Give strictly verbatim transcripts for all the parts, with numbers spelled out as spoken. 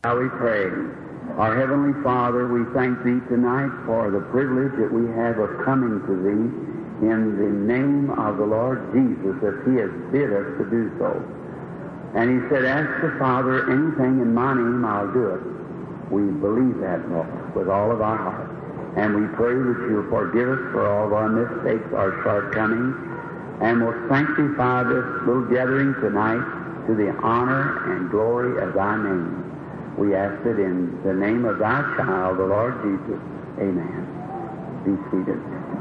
Shall we pray? Our Heavenly Father, we thank Thee tonight for the privilege that we have of coming to Thee in the name of the Lord Jesus, as He has bid us to do so. And He said, ask the Father anything in my name, I'll do it. We believe that, Lord, with all of our heart. And we pray that You'll forgive us for all of our mistakes, our shortcomings, and will sanctify this little gathering tonight to the honor and glory of Thy name. We ask it in the name of Thy child, the Lord Jesus. Amen. Be seated.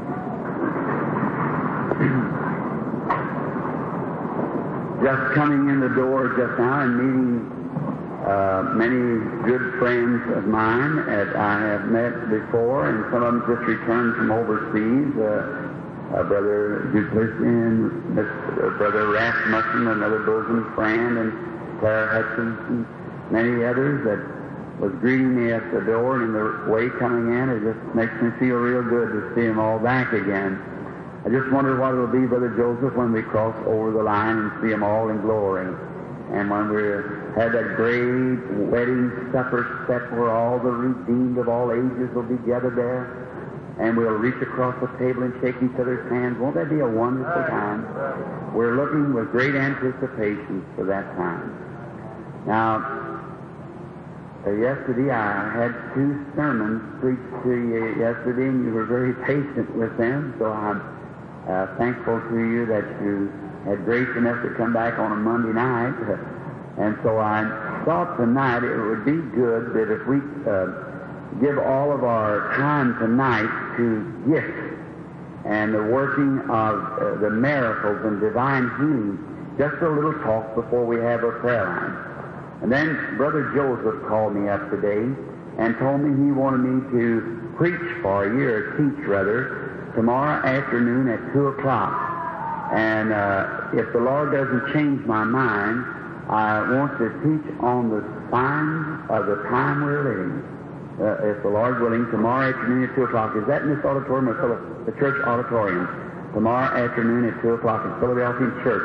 Just coming in the door just now and meeting uh, many good friends of mine that I have met before, and some of them just returned from overseas. Uh, uh, Brother Duplessis and uh, Brother Rasmussen, another bosom friend, and Claire Hutchinson, many others that was greeting me at the door, and in the way coming in, it just makes me feel real good to see them all back again. I just wonder what it'll be, Brother Joseph, when we cross over the line and see them all in glory. And when we have that great wedding supper set where all the redeemed of all ages will be gathered there, and we'll reach across the table and shake each other's hands. Won't that be a wonderful time? We're looking with great anticipation for that time. Now, Uh, yesterday I had two sermons preached to you yesterday, and you were very patient with them, so I'm uh, thankful to you that you had grace enough to come back on a Monday night. And so I thought tonight it would be good that if we uh, give all of our time tonight to gifts and the working of uh, the miracles and divine healing, just a little talk before we have a prayer line. And then Brother Joseph called me up today and told me he wanted me to preach for you, or teach rather, tomorrow afternoon at two o'clock. And uh, if the Lord doesn't change my mind, I want to teach on the signs of the time we're living. Uh, if the Lord willing, tomorrow afternoon at two o'clock. Is that in this auditorium or Phil- the church auditorium? Tomorrow afternoon at two o'clock at Philadelphia Church.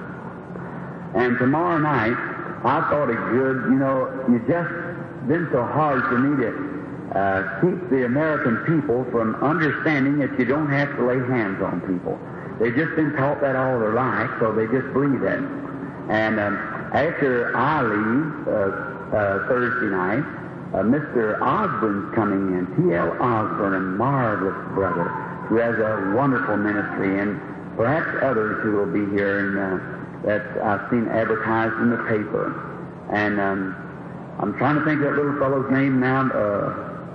And tomorrow night, I thought it good, you know, you just been so hard for me to uh, keep the American people from understanding that you don't have to lay hands on people. They've just been taught that all their life, so they just believe that. And um, after I leave uh, uh, Thursday night, uh, Mister Osborne's coming in, T L Osborne, a marvelous brother who has a wonderful ministry, and perhaps others who will be here and uh, that I've seen advertised in the paper. And um, I'm trying to think of that little fellow's name now. Uh,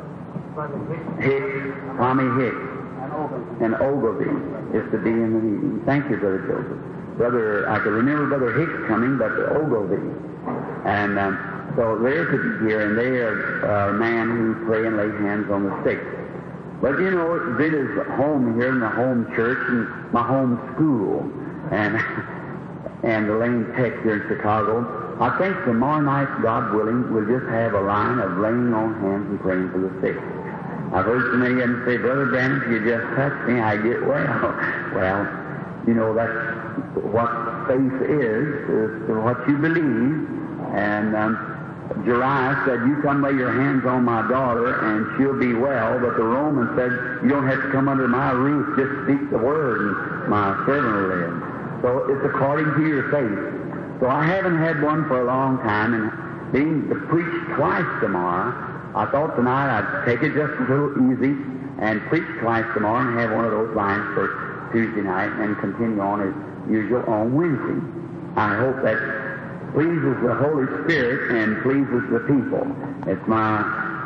Hicks, Tommy Hicks. And Ogilvy is to be in the meeting. Thank you, Brother Joseph. Brother, I can remember Brother Hicks coming, but Ogilvy. And um, so they're to be here, and they are a man who pray and lay hands on the sick. But, you know, it is home here in the home church and my home school. And... and the Lane Tech here in Chicago. I think tomorrow night, God willing, we'll just have a line of laying on hands and praying for the sick. I've heard so many of them say, Brother Branham, if you just touch me, I get well. Well, you know, that's what faith is, is what you believe. And um, Jeriah said, you come lay your hands on my daughter and she'll be well. But the Roman said, you don't have to come under my roof, just speak the word and my servant will live. So it's according to your faith. So I haven't had one for a long time, and being to preach twice tomorrow, I thought tonight I'd take it just a little easy and preach twice tomorrow and have one of those lines for Tuesday night and continue on as usual on Wednesday. I hope that pleases the Holy Spirit and pleases the people. It's my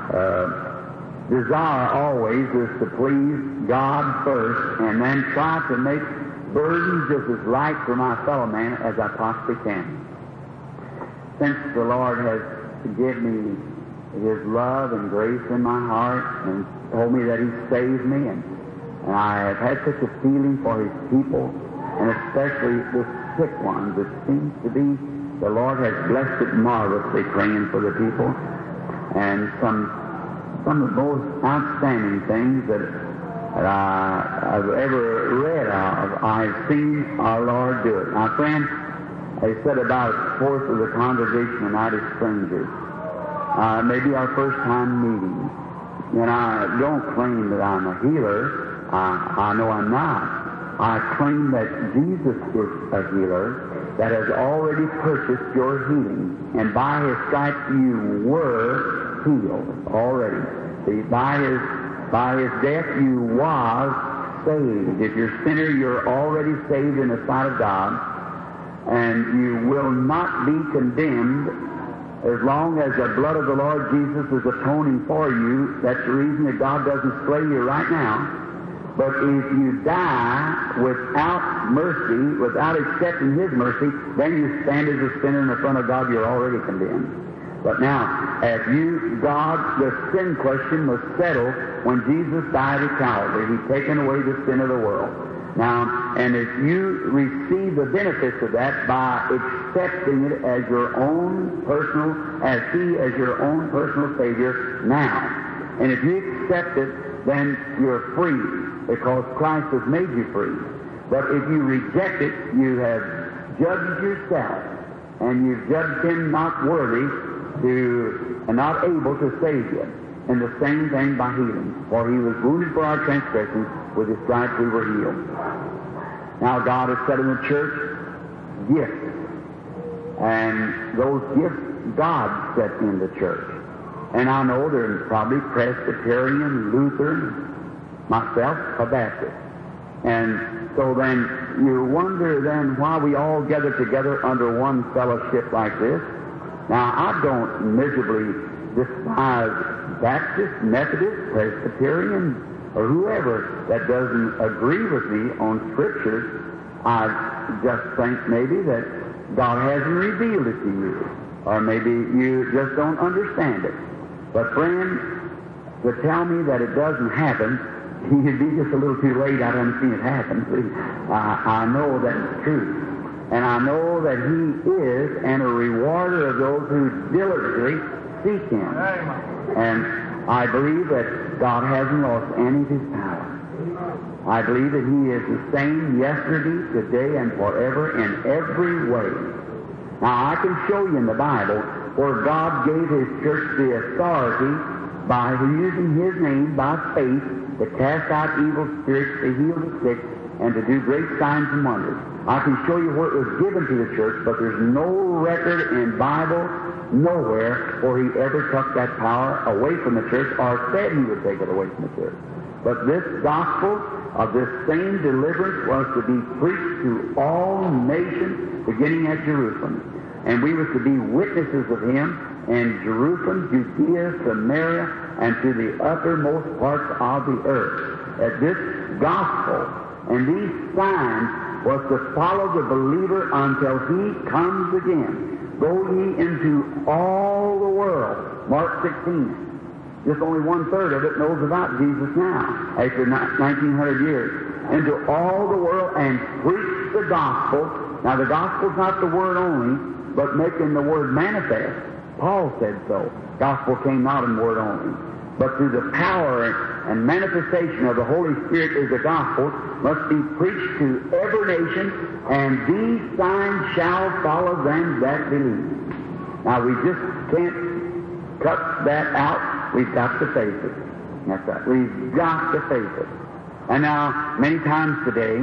uh, desire always is to please God first and then try to make burdens just as light for my fellow man as I possibly can. Since the Lord has given me His love and grace in my heart and told me that He saved me, and, and I have had such a feeling for His people, and especially the sick ones, it seems to be the Lord has blessed it marvelously praying for the people, and some some of the most outstanding things that that I, I've ever read of, I've seen our Lord do it. My friend, they said about a fourth of the congregation tonight is strangers. Uh, maybe our first time meeting. And I don't claim that I'm a healer. I, I know I'm not. I claim that Jesus is a healer that has already purchased your healing. And by His stripes you were healed already. See, by His, by His death you was saved. If you're a sinner, you're already saved in the sight of God. And you will not be condemned as long as the blood of the Lord Jesus is atoning for you. That's the reason that God doesn't slay you right now. But if you die without mercy, without accepting His mercy, then you stand as a sinner in the front of God. You're already condemned. But now, as you, God, the sin question was settled when Jesus died at Calvary. He's taken away the sin of the world. Now, and if you receive the benefits of that by accepting it as your own personal, as He as your own personal Savior now, and if you accept it, then you're free, because Christ has made you free. But if you reject it, you have judged yourself, and you've judged Him not worthy to, and not able to save you. And the same thing by healing. For He was wounded for our transgressions, with His stripes we were healed. Now God has set in the church gifts, and those gifts God set in the church. And I know there's probably Presbyterian, Lutheran, myself, a Baptist. And so then you wonder then why we all gather together under one fellowship like this. Now, I don't miserably despise Baptist, Methodist, Presbyterian, or whoever that doesn't agree with me on Scriptures. I just think maybe that God hasn't revealed it to you, or maybe you just don't understand it. But friend, to tell me that it doesn't happen, you'd be just a little too late. I haven't seen it happen. See, I, I know that's true. And I know that He is and a rewarder of those who diligently seek Him. And I believe that God hasn't lost any of His power. I believe that He is the same yesterday, today, and forever in every way. Now, I can show you in the Bible where God gave His church the authority by using His name by faith to cast out evil spirits, to heal the sick, and to do great signs and wonders. I can show you where it was given to the church, but there's no record in Bible nowhere where He ever took that power away from the church or said He would take it away from the church. But this gospel of this same deliverance was to be preached to all nations, beginning at Jerusalem. And we were to be witnesses of Him in Jerusalem, Judea, Samaria, and to the uttermost parts of the earth. That this gospel and these signs was to follow the believer until He comes again. Go ye into all the world. Mark sixteen. Just only one-third of it knows about Jesus now, after nineteen hundred years. Into all the world and preach the gospel. Now, the gospel's not the word only, but making the word manifest. Paul said so. Gospel came not in word only, but through the power and manifestation of the Holy Spirit is the gospel, must be preached to every nation, and these signs shall follow them that believe. Now, we just can't cut that out. We've got to face it. That's right. We've got to face it. And now, many times today,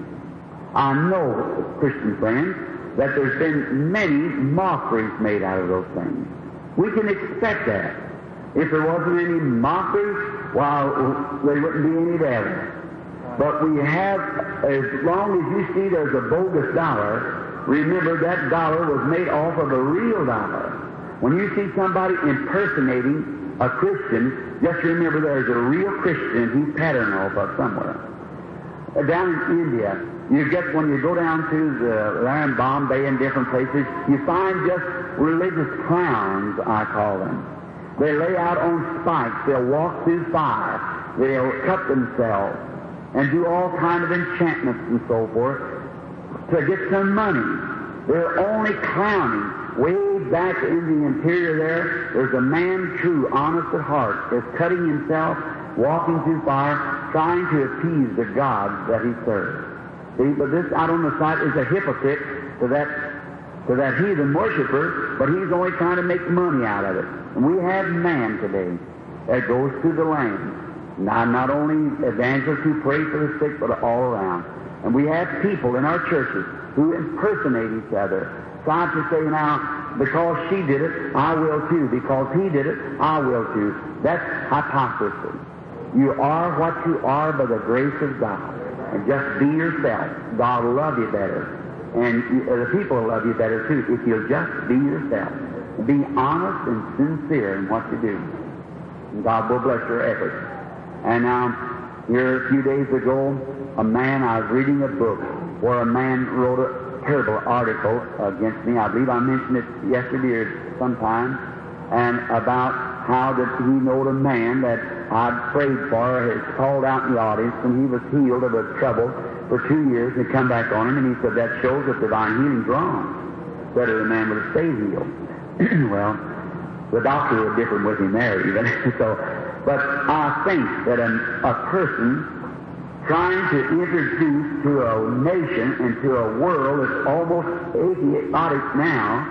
I know, Christian friends, that there's been many mockeries made out of those things. We can expect that. If there wasn't any mockeries, well, there wouldn't be any there. But we have, as long as you see there's a bogus dollar, remember that dollar was made off of a real dollar. When you see somebody impersonating a Christian, just remember there's a real Christian he's patterned off of somewhere. Uh, down in India, you get, when you go down to the, there in Bombay and different places, you find just religious clowns, I call them. They lay out on spikes. They'll walk through fire. They'll cut themselves and do all kinds of enchantments and so forth to get some money. They're only clowning. Way back in the interior there, there's a man true, honest at heart, is cutting himself, walking through fire, trying to appease the gods that he serves. See, but this out on the side is a hypocrite to that to that heathen worshiper, but he's only trying to make money out of it. And we have man today that goes to the land. Now, not only evangelists who pray for the sick, but all around. And we have people in our churches who impersonate each other, try to say, now, because she did it, I will too. Because he did it, I will too. That's hypocrisy. You are what you are by the grace of God. And just be yourself. God will love you better. And the people will love you better too if you'll just be yourself. Be honest and sincere in what you do. And God will bless your efforts. And now, here a few days ago, a man, I was reading a book where a man wrote a terrible article against me. I believe I mentioned it yesterday or sometime. And about how that he knowed a man that I'd prayed for, has called out in the audience, and he was healed of a trouble for two years, and come back on him, and he said, that shows that divine healing's wrong. Better the man would have stayed healed. Well, the doctor was different with him there even. so, but I think that a, a person trying to introduce to a nation and to a world that's almost idiotic now,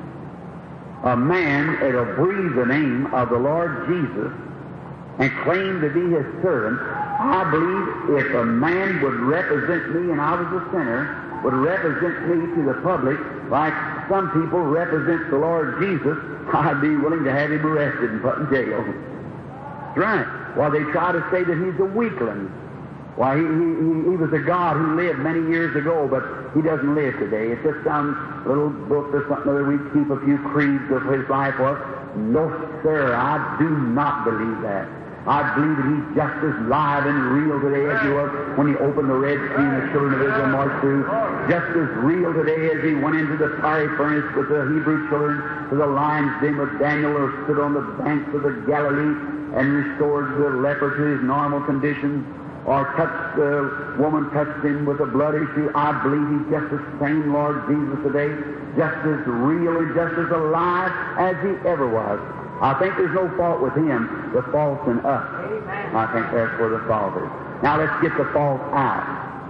a man that'll breathe the name of the Lord Jesus and claim to be his servant. I believe if a man would represent me and I was a sinner, would represent me to the public like some people represent the Lord Jesus, I'd be willing to have him arrested and put in jail. That's right. While they try to say that he's a weakling. Why, he, he, he was a God who lived many years ago, but he doesn't live today. It's just some little book or something that we keep a few creeds of his life of. No, sir, I do not believe that. I believe that he's just as live and real today as he was when he opened the Red Sea and the children of Israel marched through. Just as real today as he went into the fiery furnace with the Hebrew children, to the lion's den with Daniel, or stood on the banks of the Galilee and restored the leper to his normal condition, or touched the woman, touched him with a blood issue. I believe he's just the same Lord Jesus today, just as real and just as alive as he ever was. I think there's no fault with him. The fault's in us. Amen. I think that's where the fault is. Now let's get the fault out.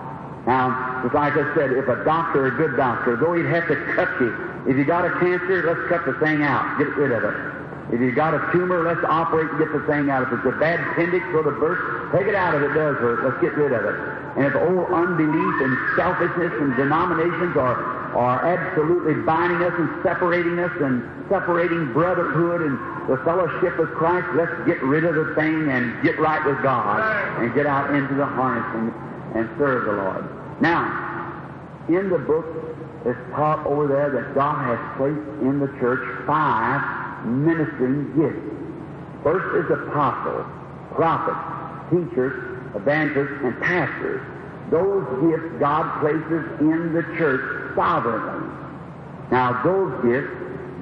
Now, just like I said, if a doctor, a good doctor, though he'd have to cut you. If you got a cancer, let's cut the thing out. Get rid of it. If you got a tumor, let's operate and get the thing out. If it's a bad appendix or the burst, take it out if it does hurt. Let's get rid of it. And if old unbelief and selfishness and denominations are, are absolutely binding us and separating us and separating brotherhood and the fellowship of Christ, let's get rid of the thing and get right with God and get out into the harness and, and serve the Lord. Now, in the book, it's taught over there that God has placed in the church five ministering gifts. First is apostles, prophets, teachers, evangelists, and pastors. Those gifts God places in the church sovereignly. Now, those gifts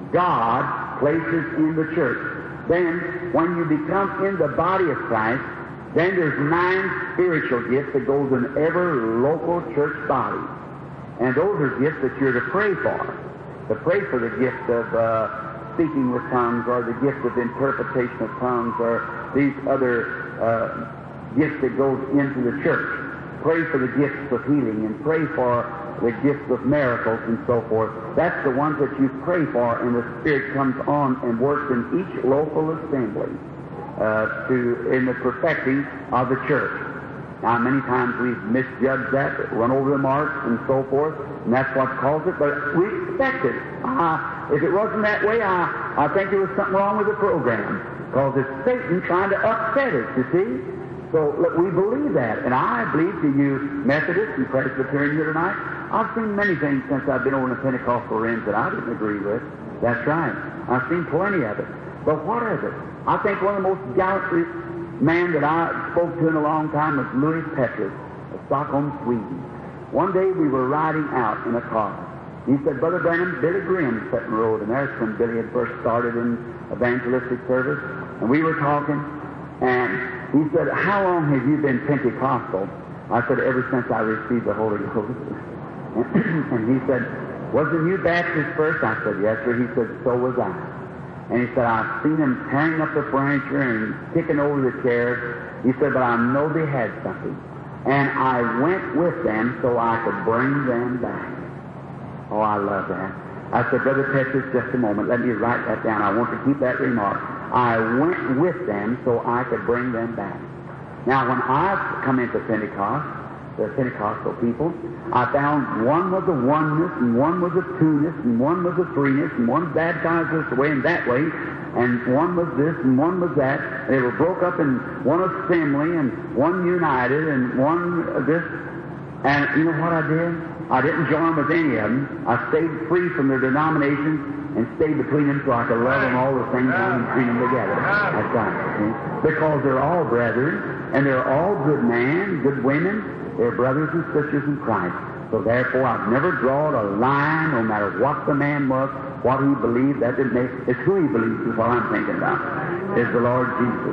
God places in the church. Then, when you become in the body of Christ, then there's nine spiritual gifts that goes in every local church body. And those are gifts that you're to pray for. To pray for the gift of uh, speaking with tongues, or the gift of interpretation of tongues, or these other uh, gifts that goes into the church. Pray for the gifts of healing, and pray for the gifts of miracles and so forth. That's the ones that you pray for, and the Spirit comes on and works in each local assembly uh, to in the perfecting of the church. Now, many times we've misjudged that, run over the marks and so forth, and that's what caused it, but we expect it. Uh, if it wasn't that way, I, I think there was something wrong with the program, because it's Satan trying to upset it, you see? So look, we believe that, and I believe to you Methodists and Presbyterian here tonight, I've seen many things since I've been over in the Pentecostal realms that I didn't agree with. That's right. I've seen plenty of it. But what is it? I think one of the most gallant man that I spoke to in a long time was Louis Petrus of Stockholm, Sweden. One day we were riding out in a car. He said, Brother Branham, Billy Graham sat in the road, and that's when Billy had first started in evangelistic service. And we were talking, and he said, how long have you been Pentecostal? I said, ever since I received the Holy Ghost. And he said, wasn't you Baptist first? I said, yes, sir. He said, so was I. And he said, I've seen them tearing up the furniture and kicking over the chairs. He said, but I know they had something. And I went with them so I could bring them back. Oh, I love that. I said, Brother Petrus, just a moment. Let me write that down. I want to keep that remark. I went with them so I could bring them back. Now, when I come into Pentecost, the Pentecostal people, I found one was a oneness, and one was a two-ness, and one was a three-ness, and one baptized this way and that way, and one was this, and one was that. They were broke up in one assembly, and one united, and one this. And you know what I did? I didn't join with any of them. I stayed free from their denominations and stayed between them so I could love them all the same time and treat them together. That's right. See? Because they're all brethren, and they're all good men, good women. They're brothers and sisters in Christ. So therefore, I've never drawn a line, no matter what the man was, what he believed. That didn't make it's who he believes is what I'm thinking about. Is the Lord Jesus.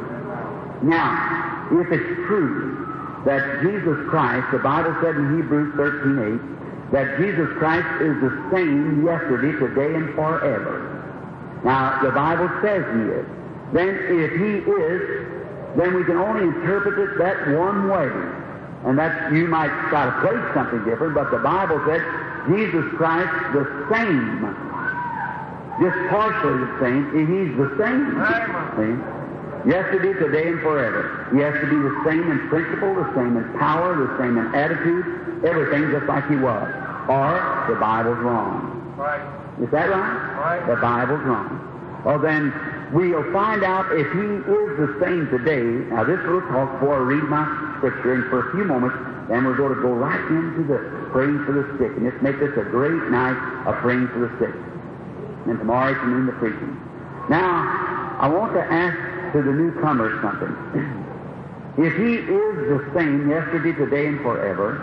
Now, if it's true that Jesus Christ, the Bible said in Hebrews thirteen eight, that Jesus Christ is the same yesterday, today, and forever. Now, the Bible says He is. Then, if He is, then we can only interpret it that one way. And that you might try to place something different, but the Bible said Jesus Christ the same. Just partially the same. He's the same. See? Yesterday, today, and forever. He has to be the same in principle, the same in power, the same in attitude, everything just like He was. Or the Bible's wrong. Right. Is that right? Right. The Bible's wrong. Well, then we'll find out if He is the same today. Now, this little talk before I read my scripture, and for a few moments, then we're going to go right into the praying for the sick. And let's make this a great night of praying for the sick. And tomorrow afternoon, the preaching. Now, I want to ask to the newcomers something. If He is the same yesterday, today, and forever,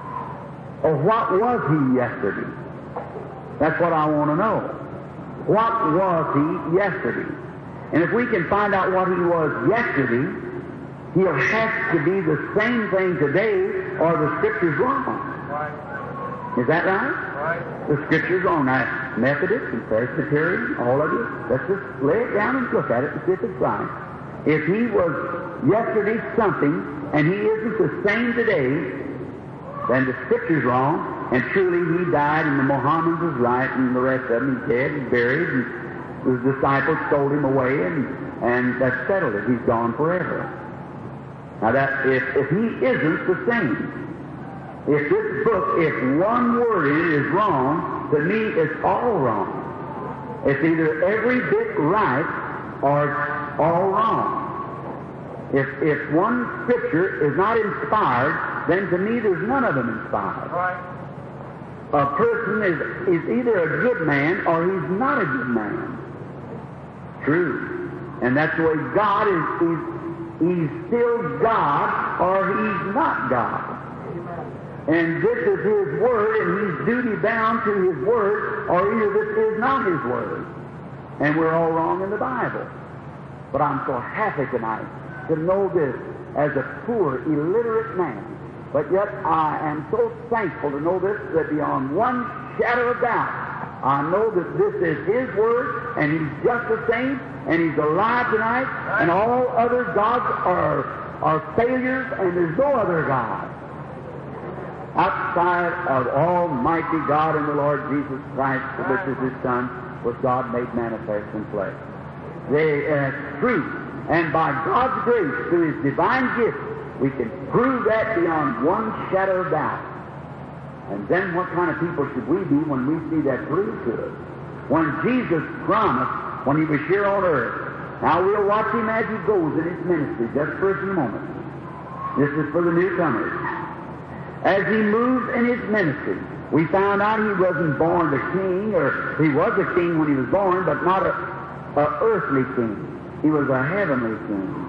or what was He yesterday? That's what I want to know. What was He yesterday? And if we can find out what He was yesterday, He'll have to be the same thing today, or the Scripture's wrong. Right. Is that right? Right. The Scripture's wrong. Now, Methodist and Presbyterian, all of you, let's just lay it down and look at it and see if it's right. If He was yesterday something, and He isn't the same today, then the Scripture's wrong, and truly He died, and the Mohammedans was right, and the rest of them, He's dead and buried, and His disciples stole Him away, and, and that settled it. He's gone forever. Now, that if, if He isn't the same, if this book, if one word in it is wrong, to me it's all wrong. It's either every bit right or it's all wrong. If, if one Scripture is not inspired, then to me there's none of them inspired. Right. A person is, is either a good man or he's not a good man. True. And that's the way God is. He's, he's still God or He's not God. And this is His Word, and He's duty bound to His Word, or either this is not His Word. And we're all wrong in the Bible. But I'm so happy tonight to know this as a poor, illiterate man. But yet I am so thankful to know this, that beyond one shadow of doubt, I know that this is His Word, and He's just the same, and He's alive tonight, and all other gods are, are failures, and there's no other God outside of Almighty God and the Lord Jesus Christ, which is His Son, was God made manifest in flesh. They are true. And by God's grace, through His divine gift, we can prove that beyond one shadow of doubt. And then what kind of people should we be when we see that proved to us? When Jesus promised, when He was here on earth. Now we'll watch Him as He goes in His ministry, just for a few moments. This is for the newcomers. As He moved in His ministry, we found out He wasn't born a king, or He was a king when He was born, but not a, a earthly king. He was a heavenly king.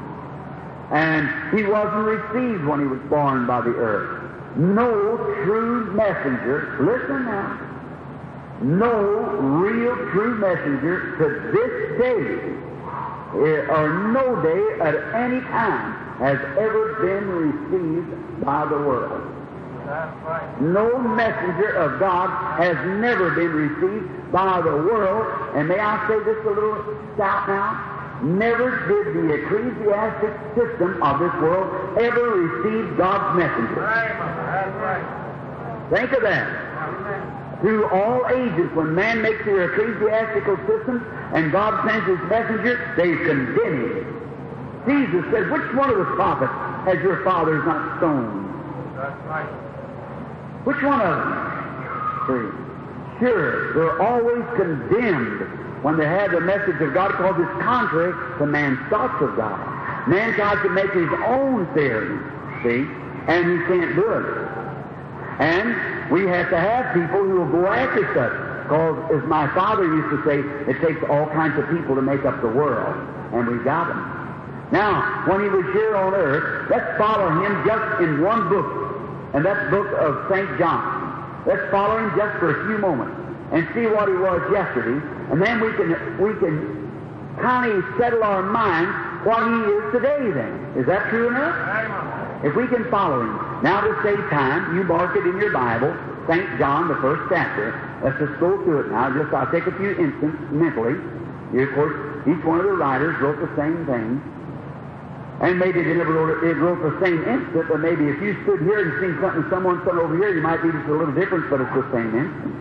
And He wasn't received when He was born by the earth. No true messenger, listen now, no real true messenger to this day, or no day at any time, has ever been received by the world. That's right. No messenger of God has never been received by the world. And may I say this a little stout now? Never did the ecclesiastic system of this world ever receive God's messenger. Right. That's right. Think of that. through all ages, when man makes their ecclesiastical systems and God sends His messenger, they condemn him. Jesus said, which one of the prophets has your fathers not stoned? That's right. Which one of them? See, sure, they're always condemned when they have the message of God because it's contrary to man's thoughts of God. Man tries to make his own theory, see, and he can't do it. And we have to have people who will go after such, because as my father used to say, it takes all kinds of people to make up the world, and we've got them. Now, when he was here on earth, let's follow him just in one book, and that's the book of Saint John. Let's follow him just for a few moments and see what he was yesterday, and then we can we can kind of settle our minds what he is today then. Is that true enough? Amen. If we can follow him. Now to save time, you mark it in your Bible, Saint John, the first chapter. Let's just go through it now. Just I'll take a few instances mentally. You, of course, each one of the writers wrote the same thing. And maybe they never wrote it, it wrote the same instant, but maybe if you stood here and seen something someone said over here, you might be just a little different, but it's the same instant.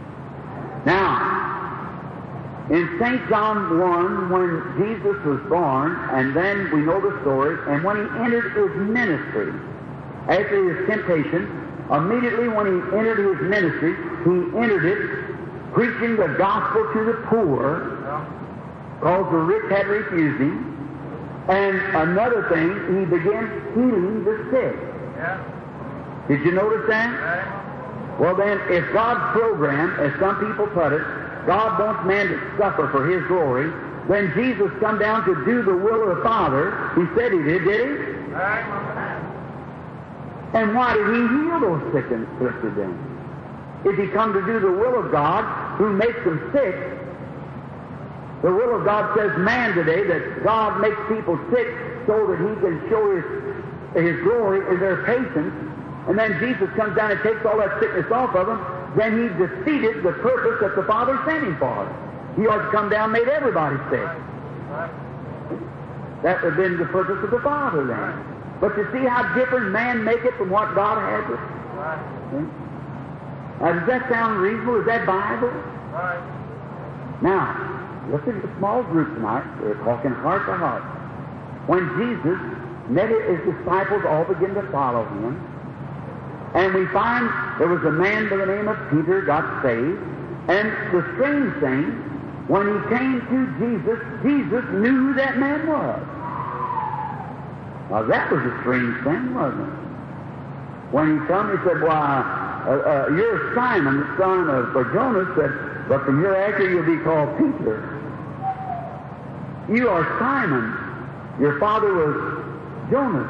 Now, in Saint John one, when Jesus was born, and then we know the story, and when he entered his ministry, after his temptation, immediately when he entered his ministry, he entered it preaching the gospel to the poor, because the rich had refused him. And another thing, he began healing the sick. Yeah. Did you notice that? Amen. Well then, if God's program, as some people put it, God wants man to suffer for His glory, then Jesus come down to do the will of the Father. He said He did, did He? Amen. And why did He heal those sick and afflicted then? If He come to do the will of God, who makes them sick, the will of God says man today that God makes people sick so that He can show His, His glory in their patience. And then Jesus comes down and takes all that sickness off of them. Then He defeated the purpose that the Father sent Him for. He ought to come down and made everybody sick. That would have been the purpose of the Father then. But you see how different man make it from what God has it? See? Now, does that sound reasonable? Is that Bible? Now, listen to the small group tonight. We're talking heart to heart. When Jesus met his disciples, all began to follow him. And we find there was a man by the name of Peter got saved. And the strange thing, when he came to Jesus, Jesus knew who that man was. Now that was a strange thing, wasn't it? When he come, he said, why, uh, uh, you're Simon, the son of Jonas, said, but from hereafter you'll be called Peter. You are Simon. Your father was Jonas.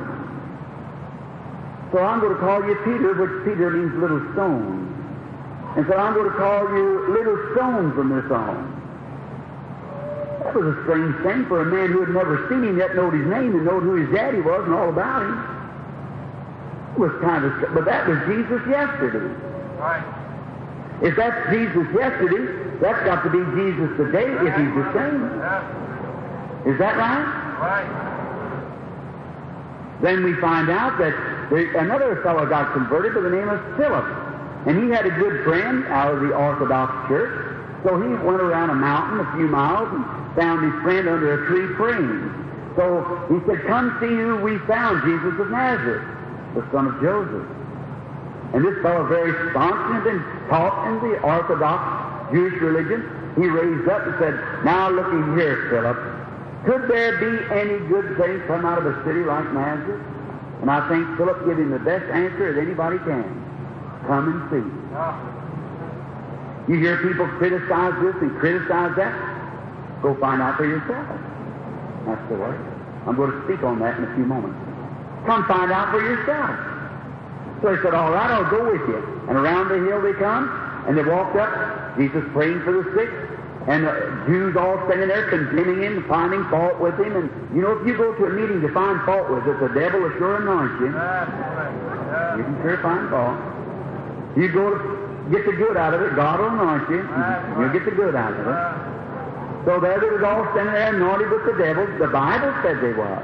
So I'm going to call you Peter, which Peter means little stone. And so I'm going to call you little stone from this on. That was a strange thing for a man who had never seen him yet, knowed his name and knowed who his daddy was and all about him. It was kind of, but that was Jesus yesterday. Right. If that's Jesus yesterday, that's got to be Jesus today if he's the same. Yeah. Is that right? Right. Then we find out that there, another fellow got converted by the name of Philip. And he had a good friend out of the Orthodox Church. So he went around a mountain a few miles and found his friend under a tree praying. So he said, come see who we found, Jesus of Nazareth, the son of Joseph. And this fellow, very staunch and had been taught in the Orthodox Jewish religion, he raised up and said, now looky here, Philip, could there be any good thing come out of a city like Nazareth? And I think Philip gave him the best answer that anybody can. Come and see. You hear people criticize this and criticize that? Go find out for yourself. That's the way. I'm going to speak on that in a few moments. Come find out for yourself. So he said, all right, I'll go with you. And around the hill they come, and they walked up, Jesus praying for the sick, and the Jews all standing there condemning him, finding fault with him. And, you know, if you go to a meeting to find fault with it, the devil will sure anoint you. You can sure find fault. You go to get the good out of it, God will anoint you. You'll get the good out of it. So there they was all standing there anointed with the devil. The Bible said they was.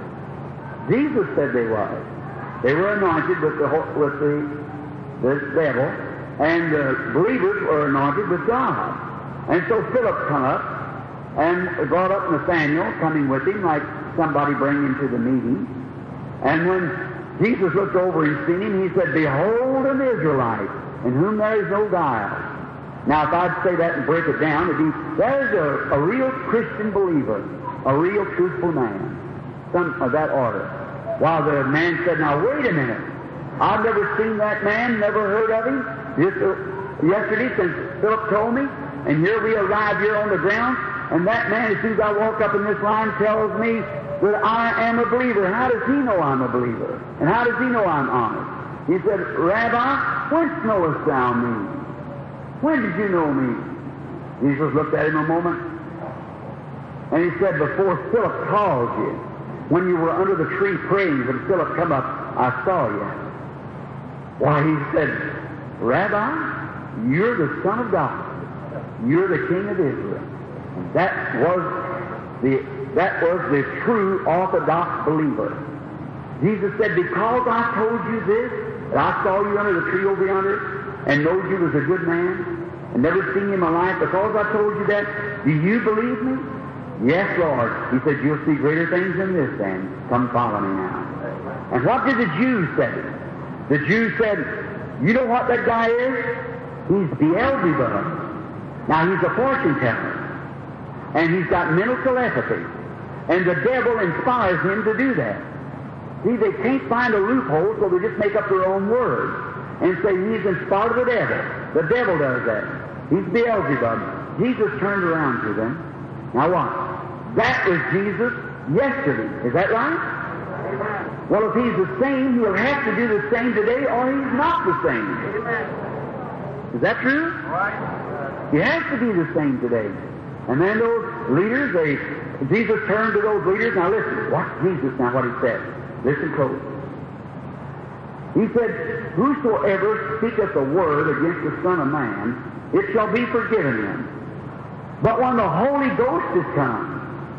Jesus said they was. They were anointed with the with the this devil, and the believers were anointed with God. And so Philip come up and brought up Nathanael, coming with him like somebody bringing him to the meeting. And when Jesus looked over and seen him, he said, "Behold an Israelite, in whom there is no guile." Now, if I'd say that and break it down, it'd be, there's a, a real Christian believer, a real truthful man, some of that order. While the man said, "Now, wait a minute. I've never seen that man, never heard of him. Just uh, yesterday, since Philip told me, and here we arrive here on the ground, and that man, as soon as I walk up in this line, tells me that I am a believer. How does he know I'm a believer? And how does he know I'm honest?" He said, "Rabbi, whence knowest thou me? When did you know me?" Jesus looked at him a moment, and he said, "Before Philip called you, when you were under the tree praying, when Philip come up, I saw you." Why, he said, "Rabbi, you're the Son of God. You're the King of Israel." And that was the that was the true Orthodox believer. Jesus said, "Because I told you this, that I saw you under the tree over yonder, and knowed you was a good man, and never seen you in my life, because I told you that, do you believe me?" "Yes, Lord." He said, "You'll see greater things than this then. Come follow me now." And what did the Jews say? The Jews said, "You know what that guy is? He's Beelzebub. Now, he's a fortune teller, and he's got mental telepathy, and the devil inspires him to do that." See, they can't find a loophole, so they just make up their own words and say he's inspired of the devil. The devil does that. He's Beelzebub. Jesus turned around to them. Now what? That was Jesus yesterday. Is that right? Amen. Well, if he's the same, he'll have to do the same today, or he's not the same. Amen. Is that true? Right. He has to be the same today. And then those leaders, they Jesus turned to those leaders. Now listen, watch Jesus now what he said. Listen close. He said, "Whosoever speaketh a word against the Son of Man, it shall be forgiven him. But when the Holy Ghost is come,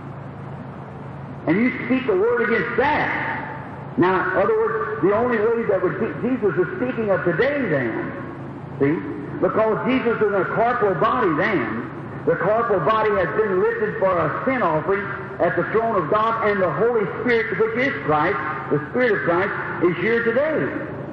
and you speak a word against that," now, in other words, the only way that would be, Jesus is speaking of today then, see? Because Jesus is in a corporal body then, the corporal body has been lifted for a sin offering at the throne of God, and the Holy Spirit, which is Christ, the Spirit of Christ, is here today.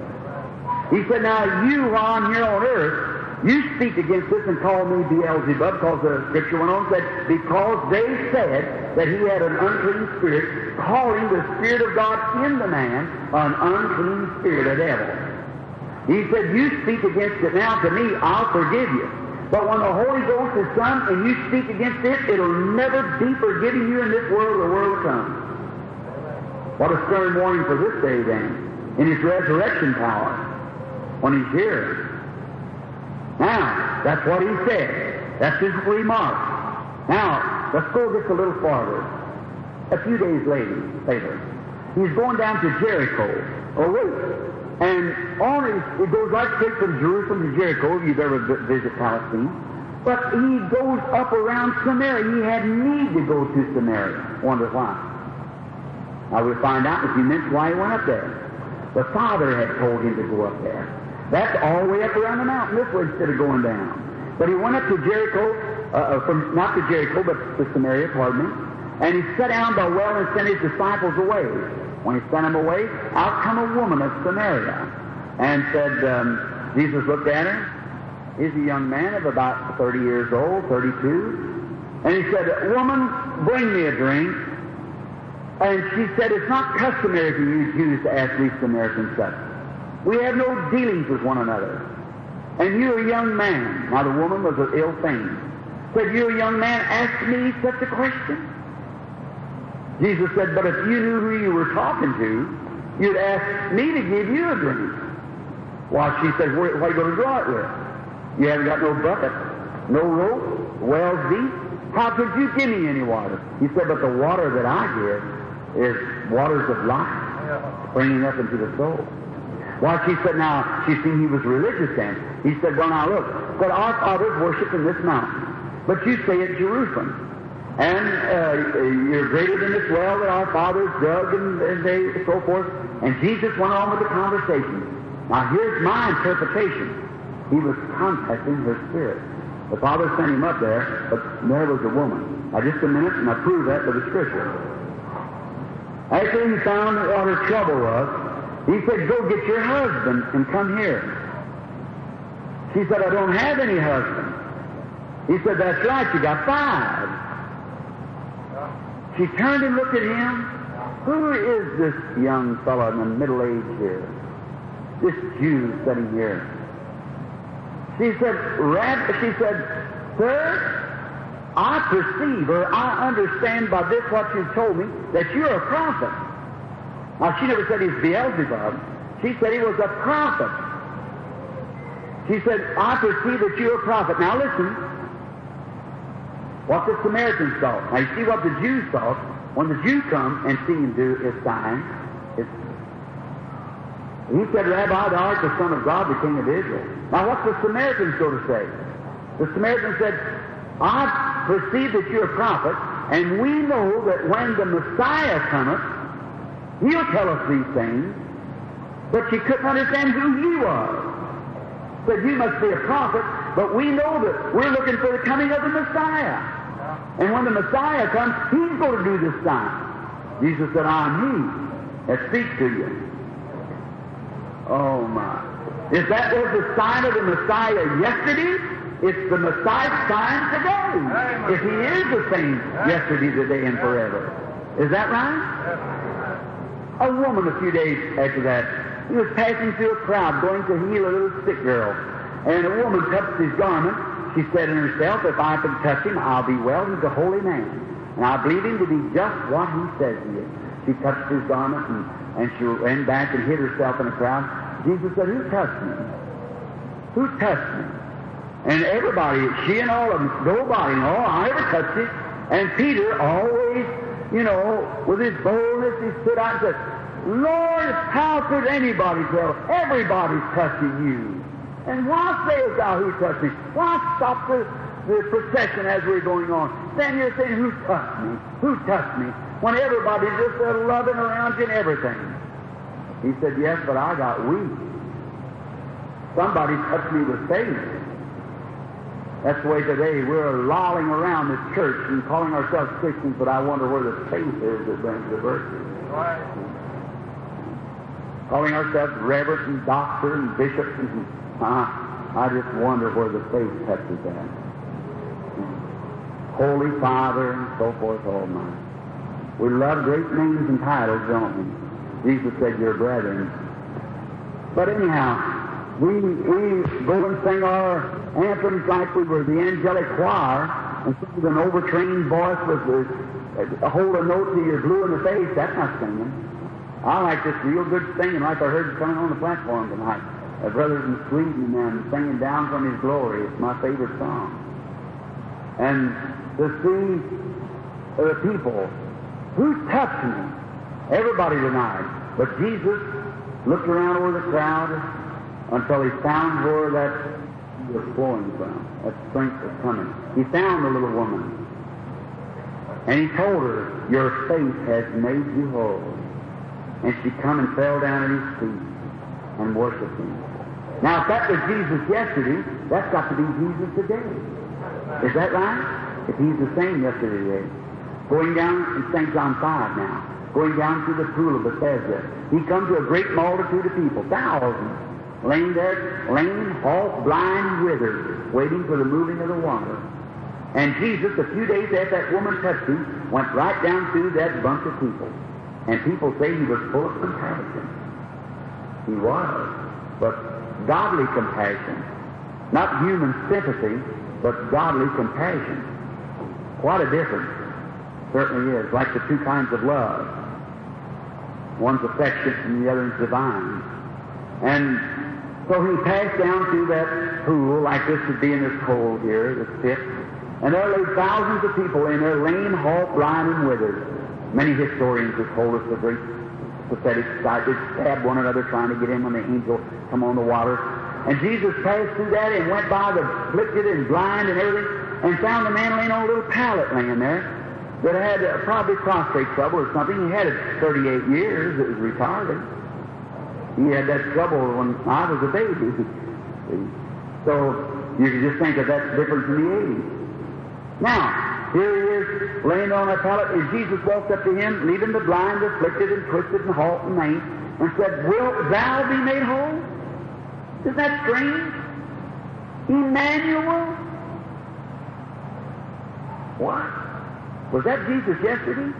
He said, "Now you, while I'm here on earth, you speak against this and call me Beelzebub," because the Scripture went on and said, because they said that he had an unclean spirit, calling the Spirit of God in the man an unclean spirit, a devil. He said, "You speak against it now to me, I'll forgive you. But when the Holy Ghost is come and you speak against it, it'll never be forgiven you in this world or the world to come." What a stern warning for this day then, in his resurrection power, when he's here. Now, that's what he said. That's his remark. Now, let's go just a little farther. A few days later, later he's going down to Jericho. Oh, wait. And on it, it goes right straight from Jerusalem to Jericho, if you've ever visited Palestine. But he goes up around Samaria. He had need to go to Samaria. Wonder why. Now we'll find out in a few minutes why he went up there. The Father had told him to go up there. That's all the way up around the mountain this way instead of going down. But he went up to Jericho, uh, from not to Jericho, but to Samaria, pardon me. And he sat down by a well and sent his disciples away. When he sent them away, out come a woman of Samaria, and said, um, Jesus looked at her. He's a young man of about thirty years old, thirty-two. And he said, "Woman, bring me a drink." And she said, "It's not customary for you Jews to ask these Samaritans such. We have no dealings with one another. And you're a young man." Now the woman was of ill fame. Said, "You're a young man, ask me such a question?" Jesus said, "But if you knew who you were talking to, you'd ask me to give you a drink." Well, she said, "What are you going to draw it with? You haven't got no bucket, no rope, wells deep. How could you give me any water?" He said, "But the water that I give is waters of life, springing up into the soul." Well, she said, now, she seen he was religious then. He said, "Well, now look, but our fathers worshiped in this mountain, but you say at Jerusalem. And uh, you're greater than this well that our fathers dug and, and they so forth." And Jesus went on with the conversation. Now here's my interpretation. He was contacting her spirit. The Father sent him up there, but there was a woman. Now, just a minute, and I prove that with the Scripture. After he found what her trouble was, he said, go get your husband and come here. She said, I don't have any husband. He said, that's right, you got five. She turned and looked at him. Who is this young fellow in the middle age here? This Jew sitting here. She said, Rab, she said, sir, I perceive or I understand by this what you've told me that you're a prophet. Now, she never said he's Beelzebub. She said he was a prophet. She said, I perceive that you're a prophet. Now, listen. What the Samaritans saw. Now, you see what the Jews saw. When the Jew come and see him do his sign, it's, he said, Rabbi, thou art the Son of God, the King of Israel. Now, what's the Samaritans go to say? The Samaritans said, I perceive that you're a prophet, and we know that when the Messiah cometh, he'll tell us these things. But she couldn't understand who he was. Said, you must be a prophet, but we know that we're looking for the coming of the Messiah. And when the Messiah comes, he's going to do this sign. Jesus said, I'm he that speaks to you. Oh, my. If that was the sign of the Messiah yesterday, it's the Messiah's sign today. If he is the same yesterday, today, and forever. Is that right? A woman a few days after that, he was passing through a crowd going to heal a little sick girl. And a woman touched his garment. She said in herself, if I can touch him, I'll be well. He's a holy man. And I believe him to be just what he says he is. She touched his garment, and, and she ran back and hid herself in a crowd. Jesus said, who touched me? Who touched me? And everybody, she and all of them, nobody, no, I never touched it. And Peter always, you know, with his boldness, he stood out and said, Lord, how could anybody tell? Everybody's touching you. And why sayest thou, who touched me? Why stop the, the procession as we're going on? Stand here saying, who touched me? Who touched me? When everybody's just uh, loving around you and everything. He said, yes, but I got weak. Somebody touched me with faith. That's the way today we're lolling around this church and calling ourselves Christians, but I wonder where the faith is that brings the virtue. Right. Calling ourselves reverend and doctor and bishop and uh, I just wonder where the faith touches that. Holy Father and so forth, Almighty. We love great names and titles, don't we? Jesus said, your brethren. But anyhow, we we go and sing our anthems like we were the angelic choir, and sing with an overtrained voice with the, uh, hold a note till you're blue in the face. That's not singing. I like this real good singing like I heard coming on the platform tonight. Uh, brothers in Sweden and singing Down from His Glory. It's my favorite song. And to see the people, who touched me? Everybody denied. But Jesus looked around over the crowd until he found where that was flowing from. That strength was coming. He found the little woman. And he told her, your faith has made you whole. And she come and fell down at his feet and worshiped him. Now, if that was Jesus yesterday, that's got to be Jesus today. Is that right? If he's the same yesterday, today. Going down in Saint John five now, going down to the pool of Bethesda, he come to a great multitude of people, thousands, laying there, lame, halt, blind, withered, waiting for the moving of the water. And Jesus, a few days after that woman touched him, went right down through that bunch of people. And people say he was full of compassion. He was. But godly compassion. Not human sympathy, but godly compassion. What a difference. Certainly is. Like the two kinds of love. One's affectionate and the other is divine. And so he passed down through that pool like this would be in this hole here, this pit. And there lay thousands of people in there, lame, halt, blind, and withered. Many historians have told us the great pathetic sight. They stabbed one another trying to get in when the angel come on the water. And Jesus passed through that and went by the afflicted and blind and everything and found a man laying on a little pallet laying there that had uh, probably prostate trouble or something. He had it thirty-eight years. It was retarded. He had that trouble when I was a baby. So you can just think that that's different from the age. Now, here he is laying on a pallet, and Jesus walked up to him, leaving the blind, afflicted, and twisted, and halt, and lame, and said, "Wilt thou be made whole?" Isn't that strange? Emmanuel? What? Was that Jesus yesterday?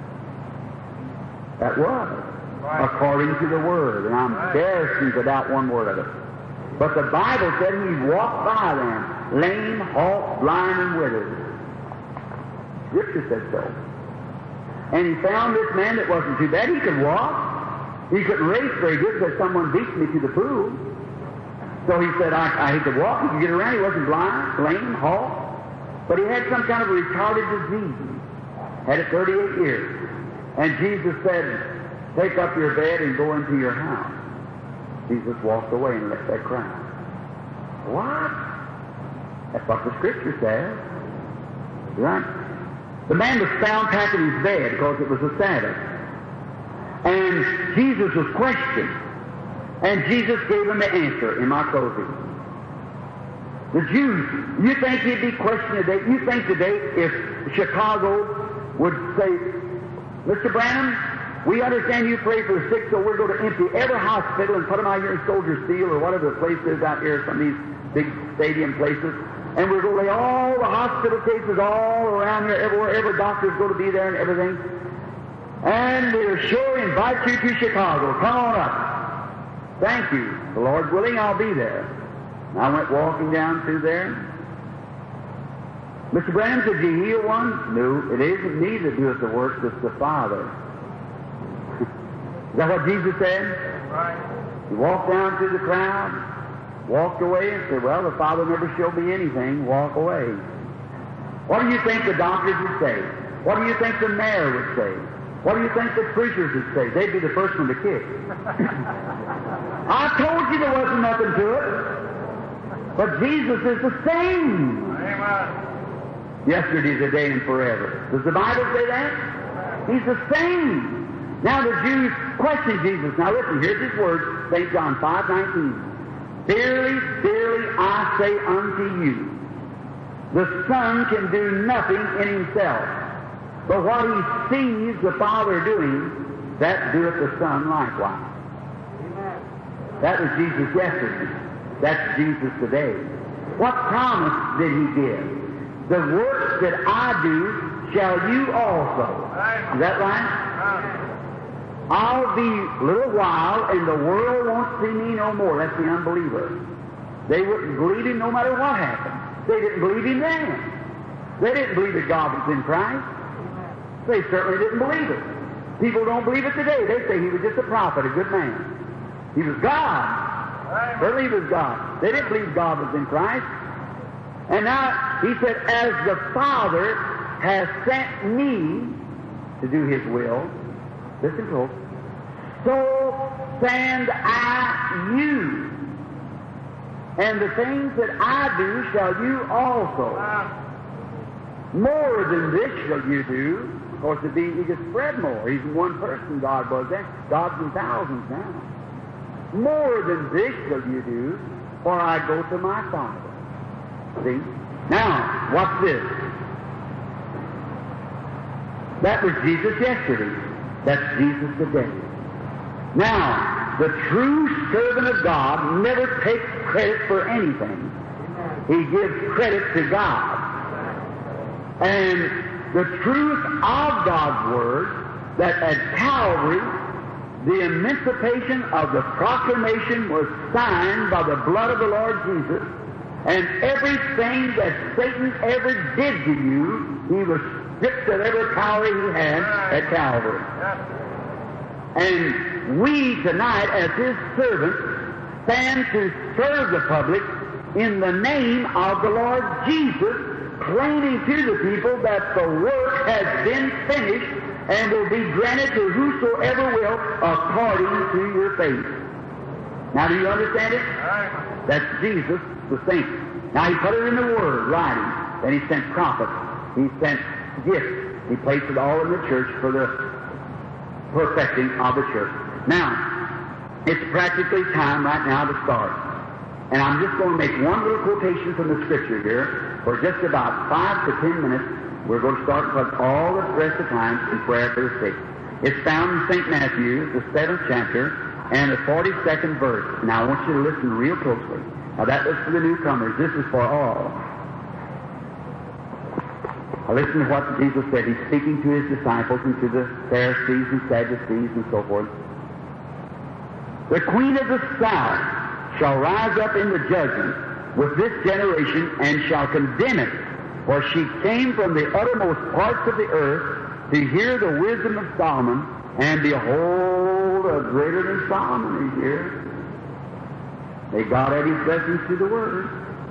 That was. Right. According to the Word. And I'm embarrassed to doubt one word of it. But the Bible said he walked by them, lame, halt, blind, and withered. Scripture said so. And he found this man that wasn't too bad. He could walk. He couldn't race very good because someone beat me to the pool. So he said, I, I hate to walk. He could get around. He wasn't blind, lame, halt. But he had some kind of a retarded disease. Had it thirty-eight years. And Jesus said, "Take up your bed and go into your house." Jesus walked away and left that crowd. What? That's what the Scripture says. Right? The man was found packing his bed because it was a Sabbath. And Jesus was questioned. And Jesus gave him the answer in my closing. The Jews, you think he'd be questioned today? You think today if Chicago would say, "Mister Branham, we understand you pray for the sick, so we're going to empty every hospital and put them out here in Soldiers Field," or whatever the place is out here, some of these big stadium places, "and we're going to lay all the hospital cases all around here, everywhere, every doctor's going to be there and everything. And we'll sure invite you to Chicago. Come on up." "Thank you. The Lord willing, I'll be there." And I went walking down through there. "Mister Branham, did you heal one?" "No, it isn't me that doeth the works, it's the Father." Is that what Jesus said? Right. He walked down through the crowd, walked away, and said, "Well, the Father never showed me anything. Walk away." What do you think the doctors would say? What do you think the mayor would say? What do you think the preachers would say? They'd be the first one to kick. I told you there wasn't nothing to it. But Jesus is the same. Amen. Yesterday, today, and forever. Does the Bible say that? He's the same. Now the Jews questioned Jesus. Now listen, here's his words, Saint John five nineteen. "Verily, verily, I say unto you, the Son can do nothing in himself, but what he sees the Father doing, that doeth the Son likewise." Amen. That was Jesus yesterday. That's Jesus today. What promise did he give? "The works that I do shall you also." Is that right? "I'll be a little while, and the world won't see me no more." That's the unbeliever. They wouldn't believe him no matter what happened. They didn't believe him then. They didn't believe that God was in Christ. They certainly didn't believe it. People don't believe it today. They say he was just a prophet, a good man. He was God. Certainly he was God. They didn't believe God was in Christ. And now he said, "As the Father has sent me to do his will," listen, folks, "so send I you. And the things that I do shall you also. More than this shall you do." Of course, it'd be, he could spread more. He's in one person, God was then. God's in thousands now. "More than this shall you do, for I go to my Father." See? Now, watch this. That was Jesus yesterday. That's Jesus today. Now, the true servant of God never takes credit for anything. He gives credit to God. And the truth of God's Word, that at Calvary, the emancipation of the proclamation was signed by the blood of the Lord Jesus, and everything that Satan ever did to you, he was stripped of every power he had at Calvary. And we tonight, as his servants, stand to serve the public in the name of the Lord Jesus, claiming to the people that the work has been finished and will be granted to whosoever will according to your faith. Now, do you understand it? That's Jesus, the saint. Now, he put it in the Word, writing. Then he sent prophets. He sent gifts. He placed it all in the church for the perfecting of the church. Now, it's practically time right now to start. And I'm just going to make one little quotation from the Scripture here for just about five to ten minutes. We're going to start with all the rest of the time in prayer for the sick. It's found in Saint Matthew, the seventh chapter, and the forty-second verse. Now I want you to listen real closely. Now that was for the newcomers. This is for all. Now listen to what Jesus said. He's speaking to his disciples and to the Pharisees and Sadducees and so forth. The queen of the south shall rise up in the judgment with this generation and shall condemn it. For she came from the uttermost parts of the earth to hear the wisdom of Solomon, and behold, a greater than Solomon is here. May God add his blessings to the word.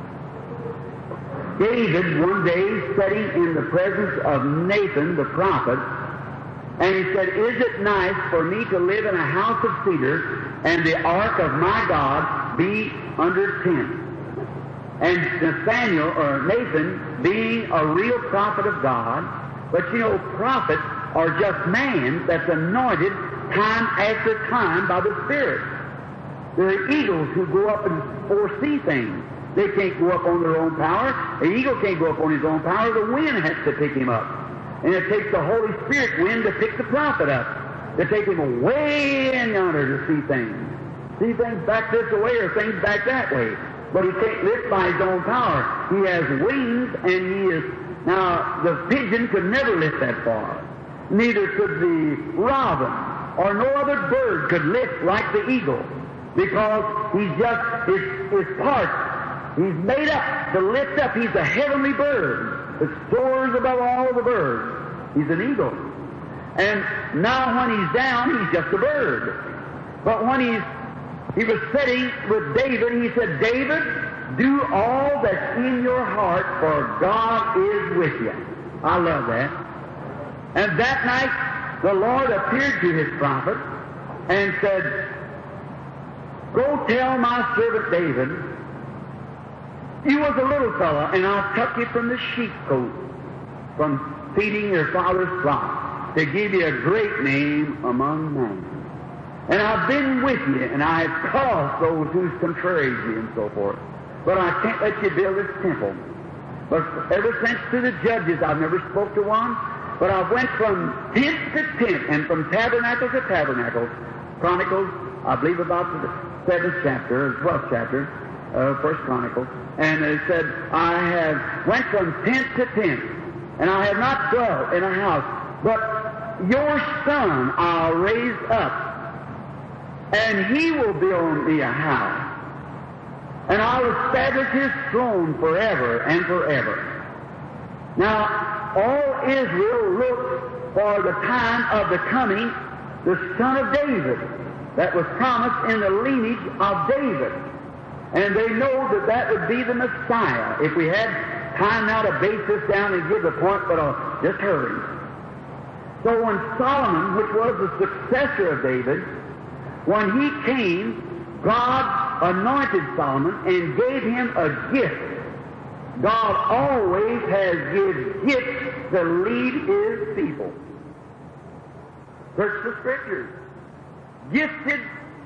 David, one day, sitting in the presence of Nathan the prophet, and he said, "Is it nice for me to live in a house of cedar, and the ark of my God be under tent?" And Nathaniel, or Nathan, being a real prophet of God, but you know, prophets are just man that's anointed time after time by the Spirit. They're eagles who go up and foresee things. They can't go up on their own power. The eagle can't go up on his own power. The wind has to pick him up. And it takes the Holy Spirit wind to pick the prophet up, to take him way in yonder to see things. See things back this way or things back that way. But he can't lift by his own power. He has wings, and he is... Now, the pigeon could never lift that far. Neither could the robin, or no other bird could lift like the eagle, because he's just, his, his parts, he's made up to lift up. He's a heavenly bird that soars above all the birds. He's an eagle. And now when he's down, he's just a bird. But when he's He was sitting with David. He said, "David, do all that's in your heart, for God is with you." I love that. And that night, the Lord appeared to his prophet and said, "Go tell my servant David, you was a little fellow, and I'll tuck you from the sheepcote, from feeding your father's flock, to give you a great name among men. And I've been with you, and I've caused those who's contraried you," and so forth. "But I can't let you build this temple. But ever since to the judges, I've never spoke to one, but I went from tent to tent, and from tabernacle to tabernacle." Chronicles, I believe about the seventh chapter, or twelfth chapter, uh, First Chronicles. And it said, "I have went from tent to tent, and I have not dwelt in a house, but your son I'll raise up, and he will build me a house, and I'll establish his throne forever and forever." Now, all Israel looked for the time of the coming, the son of David, that was promised in the lineage of David. And they know that that would be the Messiah. If we had time now to base this down and give the point, but I'll just hurry. So when Solomon, which was the successor of David, when he came, God anointed Solomon and gave him a gift. God always has given gifts to lead his people. Search the Scriptures. Gifted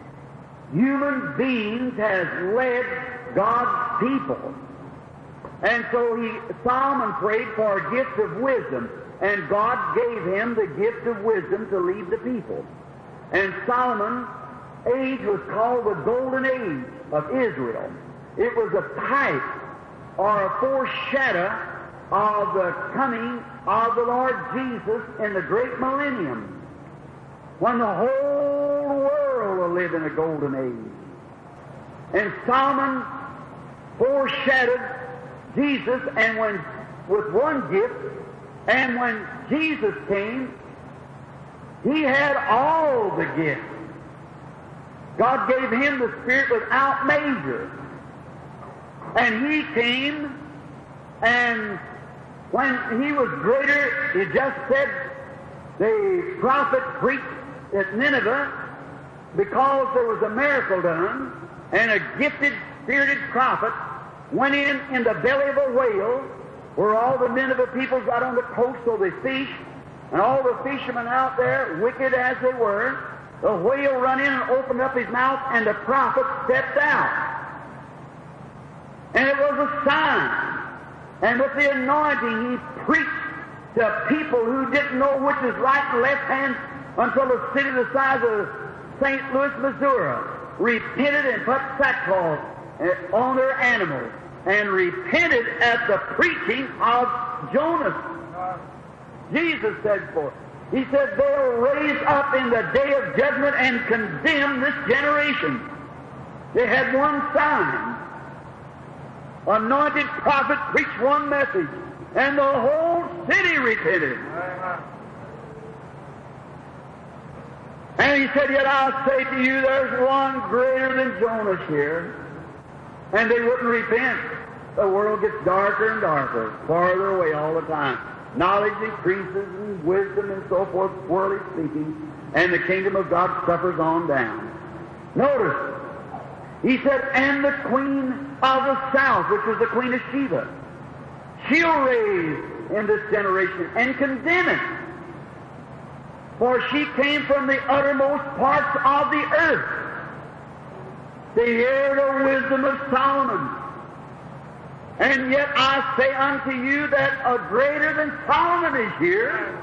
human beings has led God's people. And so he, Solomon prayed for a gift of wisdom, and God gave him the gift of wisdom to lead the people. And Solomon's age was called the Golden Age of Israel. It was a type or a foreshadow of the coming of the Lord Jesus in the great millennium, when the whole world will live in a golden age. And Solomon foreshadowed Jesus, and when with one gift, and when Jesus came, he had all the gifts. God gave him the Spirit without measure. And he came, and when he was greater, he just said, the prophet preached at Nineveh because there was a miracle done, and a gifted, spirited prophet went in in the belly of a whale, where all the Nineveh people got on the coast, so they fished, and all the fishermen out there, wicked as they were, the whale run in and opened up his mouth, and the prophet stepped out. And it was a sign. And with the anointing, he preached to people who didn't know which was right and left hand until a city the size of Saint Louis, Missouri repented and put sackcloth on their animals and repented at the preaching of Jonas. Jesus said for it. He said they'll raise up in the day of judgment and condemn this generation. They had one sign. Anointed prophet preached one message, and the whole city repented. And he said, yet I say to you, there's one greater than Jonas here. And they wouldn't repent. The world gets darker and darker, farther away all the time. Knowledge increases and wisdom and so forth, worldly speaking, and the kingdom of God suffers on down. Notice, he said, and the queen of the south, which was the queen of Sheba, she'll raise in this generation and condemn it. For she came from the uttermost parts of the earth to hear the wisdom of Solomon. And yet I say unto you that a greater than Solomon is here.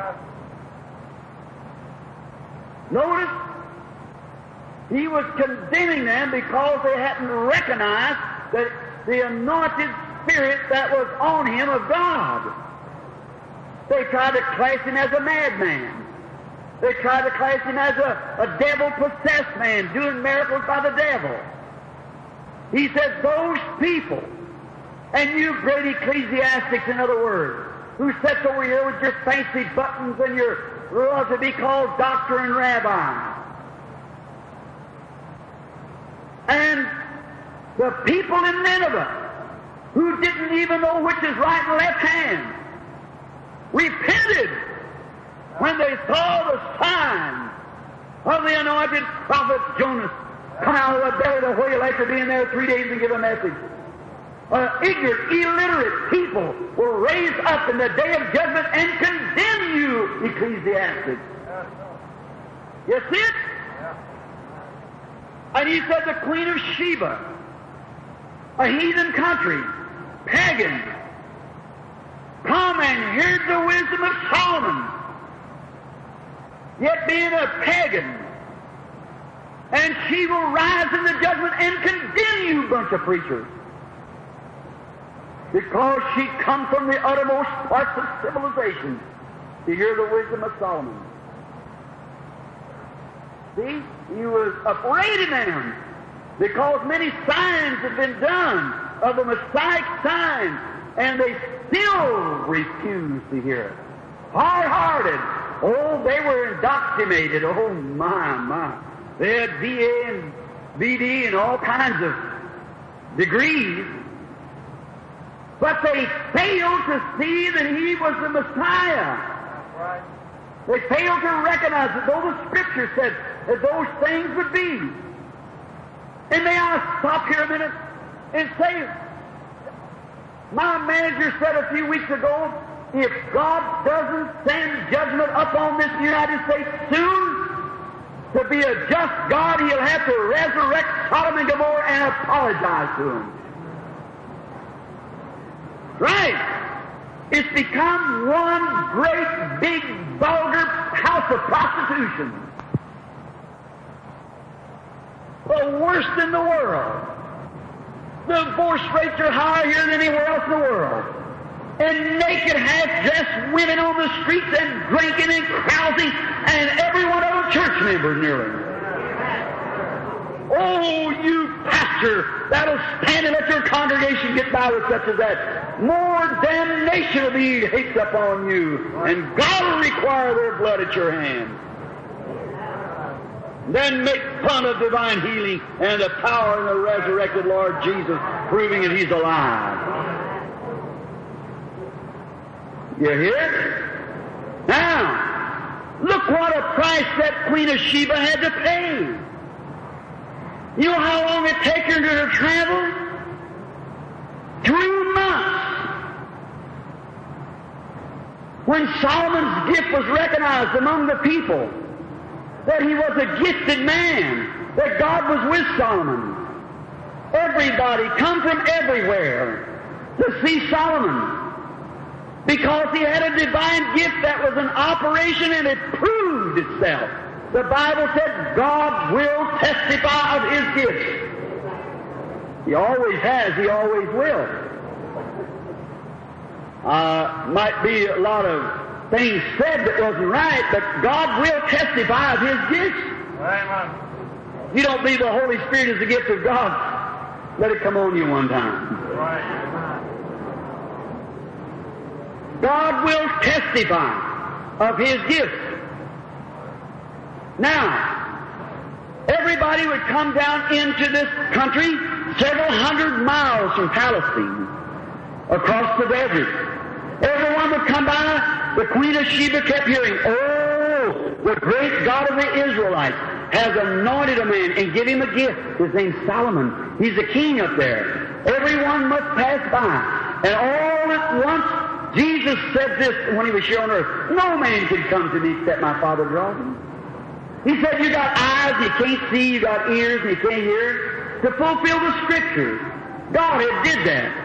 Notice, he was condemning them because they hadn't recognized that the anointed spirit that was on him of God. They tried to class him as a madman. They tried to class him as a, a devil-possessed man doing miracles by the devil. He said, those people, and you great ecclesiastics, in other words, who sits over here with your fancy buttons and your love to be called doctor and rabbi. And the people in Nineveh, who didn't even know which is right and left hand, repented when they saw the sign of the anointed prophet Jonas come out of the belly of the whale after being there three days and give a message. Uh, ignorant, illiterate people will raise up in the day of judgment and condemn you, ecclesiastics. You see it? And he said the queen of Sheba, a heathen country, pagan, come and hear the wisdom of Solomon, yet being a pagan, and she will rise in the judgment and condemn you, bunch of preachers, because she come from the uttermost parts of civilization to hear the wisdom of Solomon. See, he was upbraiding them because many signs had been done of the Messiah sign, and they still refused to hear it. Hard-hearted. Oh, they were indoctrinated. Oh, my, my. They had B A and B D and all kinds of degrees, but they failed to see that he was the Messiah. Right. They failed to recognize that though the Scripture said that those things would be. And may I stop here a minute and say, my manager said a few weeks ago, if God doesn't send judgment upon this United States soon, to be a just God, he'll have to resurrect Sodom and Gomorrah and apologize to them. Right. It's become one great, big, vulgar house of prostitution. The worst in the world. The divorce rates are higher here than anywhere else in the world. And naked, half-dressed women on the streets and drinking and carousing, and every one of them church members nearly. Oh, you pastor, that'll stand and let your congregation get by with such as that. More damnation will be heaped upon you, and God will require their blood at your hand. Then make fun of divine healing and the power of the resurrected Lord Jesus, proving that He's alive. You hear it? Now, look what a price that Queen of Sheba had to pay. You know how long it took her to travel? Three months. When Solomon's gift was recognized among the people, that he was a gifted man, that God was with Solomon. everybody come from everywhere to see Solomon. Because he had a divine gift that was an operation and it proved itself. The Bible said God will testify of His gifts. He always has, He always will. Uh, might be a lot of things said that wasn't right, but God will testify of His gifts. Amen. If you don't believe the Holy Spirit is the gift of God, let it come on you one time. Right. God will testify of His gifts. Now, everybody would come down into this country several hundred miles from Palestine, across the desert. Everyone would come by. The Queen of Sheba kept hearing, oh, the great God of the Israelites has anointed a man and given him a gift. His name's Solomon. He's the king up there. Everyone must pass by. And all at once, Jesus said this when He was here on earth, no man can come to me except my Father draws him. He said, you got eyes and you can't see, you got ears and you can't hear, to fulfill the Scriptures. God had did that.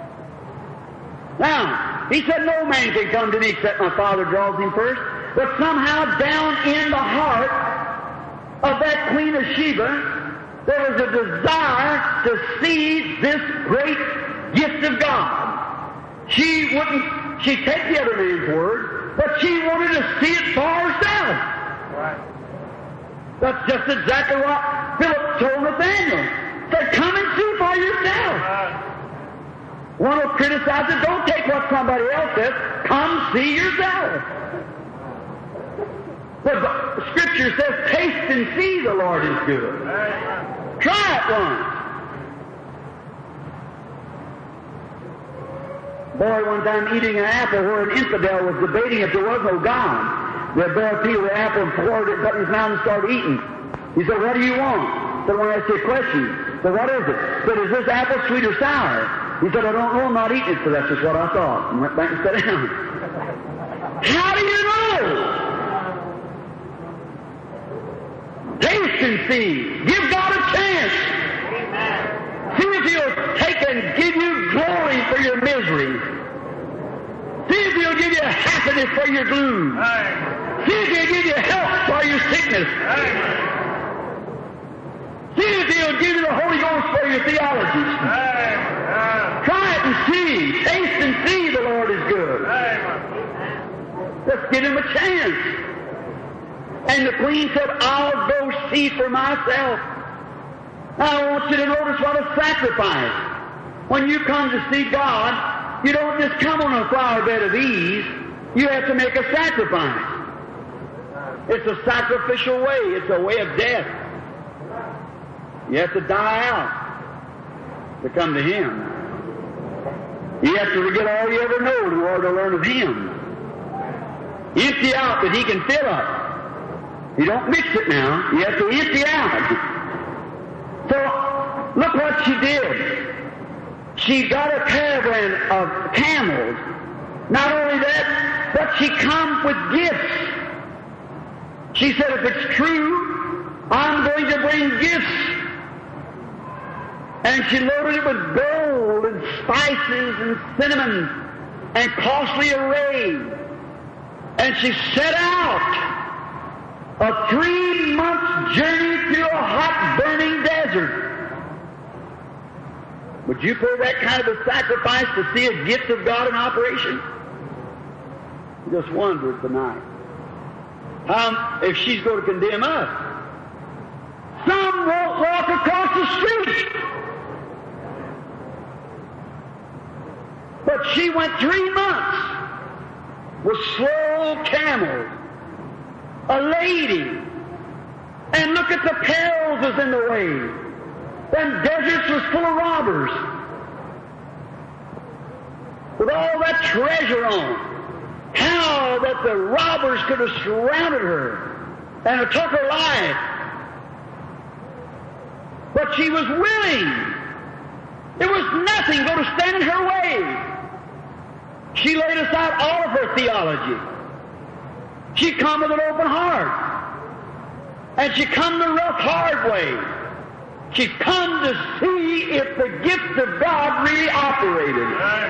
Now, He said, no man can come to me except my Father draws him first. But somehow down in the heart of that Queen of Sheba, there was a desire to see this great gift of God. She wouldn't, she'd take the other man's word, but she wanted to see it for herself. Right. That's just exactly what Philip told Nathaniel. Said, come and see for yourself. Right. One will criticize it, don't take what somebody else says, come see yourself. The Scripture says, taste and see the Lord is good. Amen. Try it once. Boy, one time eating an apple where an infidel was debating if there was no God. The boy peeled the apple and poured it, put in his mouth and started eating. He said, what do you want? I said, I want to ask you a question. He said, what is it? He said, is this apple sweet or sour? He said, I don't know, I'm not eating it, so that's just what I thought. And went back and sat down. How do you know? Taste and see. Give God a chance. See if He'll take and give you glory for your misery. See if He'll give you happiness for your gloom. Amen. See if He'll give you health for your sickness. Amen. See if He'll give you the Holy Ghost for your theology. Amen. Try it and see. Taste and see the Lord is good. Amen. Let's give Him a chance. And the queen said, I'll go see for myself. Now I want you to notice what a sacrifice. When you come to see God, you don't just come on a flower bed of ease. You have to make a sacrifice. It's a sacrificial way. It's a way of death. You have to die out to come to Him. You have to forget all you ever know in order to learn of Him. Empty out that He can fill up. You don't mix it now. You have to empty out. So, look what she did. She got a caravan of camels. Not only that, but she come with gifts. She said, if it's true, I'm going to bring gifts. And she loaded it with gold and spices and cinnamon and costly array. And she set out a three-month journey through a hot, burning desert. Would you pay that kind of a sacrifice to see a gift of God in operation? You just wondered tonight. How, if she's going to condemn us, some won't walk across the street. But she went three months with slow camels, a lady, and look at the perils that's in the way. Them deserts was full of robbers with all that treasure on. How that the robbers could have surrounded her and took her life. But she was willing. There was nothing going to stand in her way. She laid aside all of her theology. She come with an open heart. And she come the rough, hard way. She come to see see if the gift of God really operated.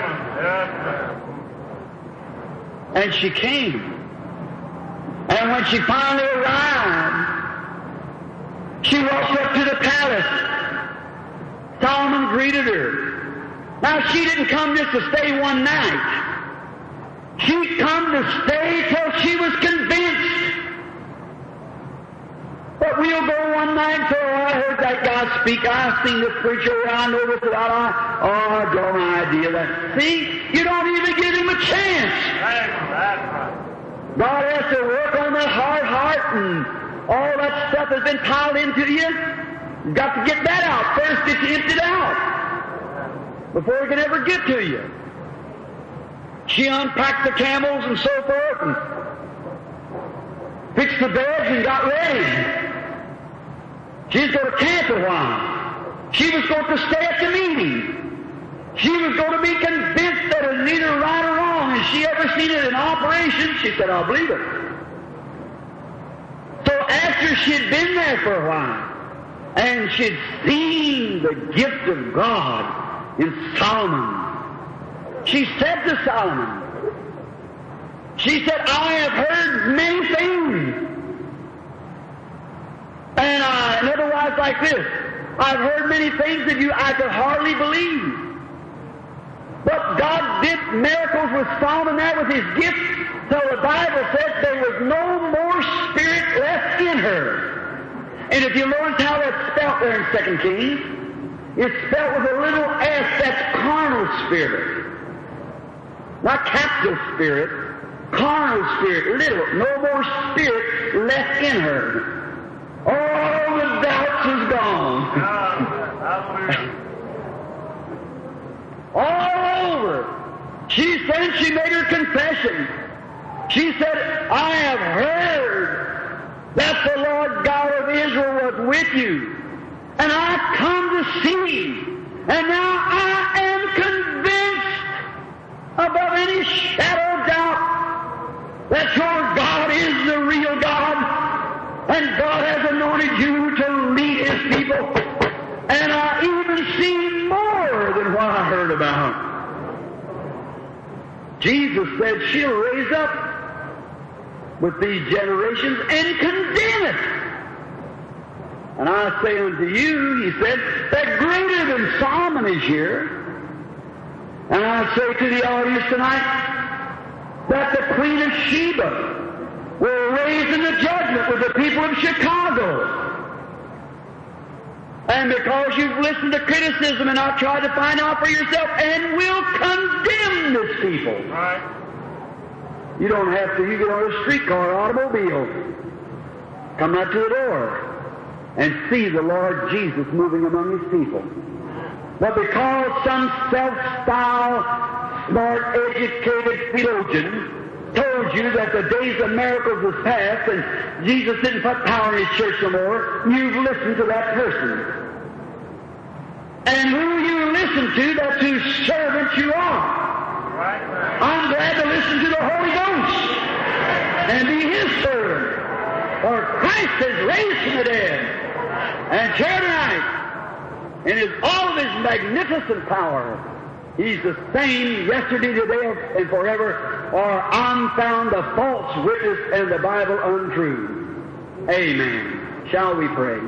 And she came. And when she finally arrived, she walked up to the palace. Solomon greeted her. Now, she didn't come just to stay one night. She come to stay till she was convinced. But we'll go one night, so I heard that guy speak. I've seen this preacher around over this. I, oh, I draw my idea that. See, you don't even give him a chance. God has to work on that hard heart, and all that stuff has been piled into you. You've got to get that out first. Get you emptied out before he can ever get to you. She unpacked the camels and so forth, and fixed the beds and got ready. She was going to camp a while. She was going to stay at the meeting. She was going to be convinced that it was neither right or wrong. And she ever seen it in operation, she said, I'll believe it. So after she'd been there for a while, and she'd seen the gift of God in Solomon, she said to Solomon, she said, I have heard many things. And I, and otherwise like this, I've heard many things of you I could hardly believe. But God did miracles with Solomon there with his gift, so the Bible says there was no more spirit left in her. And if you learn how that's spelled there in Second Kings, it's spelled with a little s, that's carnal spirit. Not captive spirit, carnal spirit, little, no more spirit left in her. All the doubts is gone. All over. She said, she made her confession. She said, I have heard that the Lord God of Israel was with you, and I've come to see, and now I am convinced above any shadow of doubt that your God is the real God, and God has anointed you to lead His people. And I even see more than what I heard about. Jesus said she'll raise up with these generations and condemn it. And I say unto you, he said, that greater than Solomon is here. And I say to the audience tonight that the Queen of Sheba will raise in the judgment with the people of Chicago. And because you've listened to criticism and not tried to find out for yourself, and will condemn this people. Right. You don't have to. You get on a streetcar or automobile, come out to the door, and see the Lord Jesus moving among His people. But because some self-styled, smart, educated theologian told you that the days of miracles was past and Jesus didn't put power in His church no more, you've listened to that person. And who you listen to, that's whose servant you are. I'm glad to listen to the Holy Ghost and be His servant. For Christ is raised from the dead. And here tonight, in his, all of His magnificent power, He's the same yesterday, today, and forever, or I'm found a false witness and the Bible untrue. Amen. Shall we pray?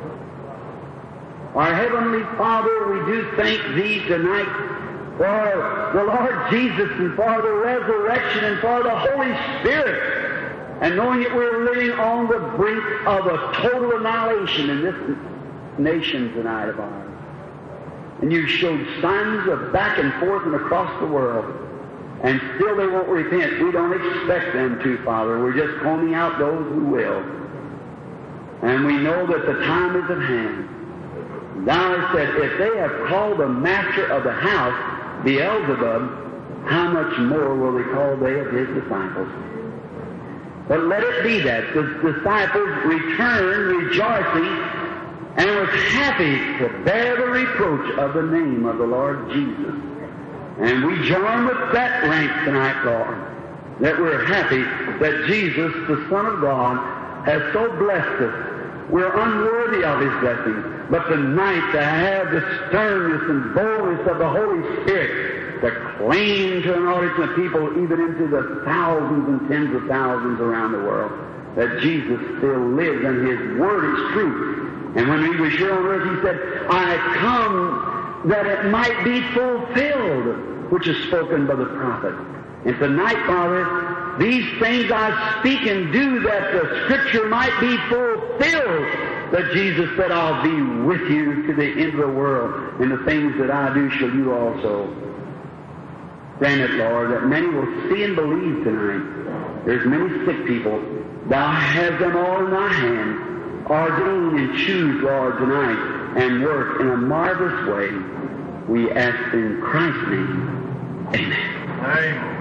Our Heavenly Father, we do thank Thee tonight for the Lord Jesus and for the resurrection and for the Holy Spirit, and knowing that we're living on the brink of a total annihilation in this nation tonight of ours. And You showed signs of back and forth and across the world, and still they won't repent. We don't expect them to, Father. We're just combing out those who will. And we know that the time is at hand. Thou hast said, if they have called the master of the house Beelzebub, how much more will they call they of his disciples? But let it be that the disciples return rejoicing and was happy to bear the reproach of the name of the Lord Jesus. And we join with that rank tonight, Lord, that we're happy that Jesus, the Son of God, has so blessed us we're unworthy of His blessing. But tonight to have the sternness and boldness of the Holy Spirit to claim to an audience of people, even into the thousands and tens of thousands around the world, that Jesus still lives and His Word is true. And when He was here on earth, He said, I come that it might be fulfilled, which is spoken by the prophet. And tonight, Father, these things I speak and do that the Scripture might be fulfilled, that Jesus said, I'll be with you to the end of the world, and the things that I do shall you also. Grant it, Lord, that many will see and believe tonight. There's many sick people. Thou hast them all in thy hand. Ordain and choose, Lord, tonight, and work in a marvelous way. We ask in Christ's name. Amen. Amen.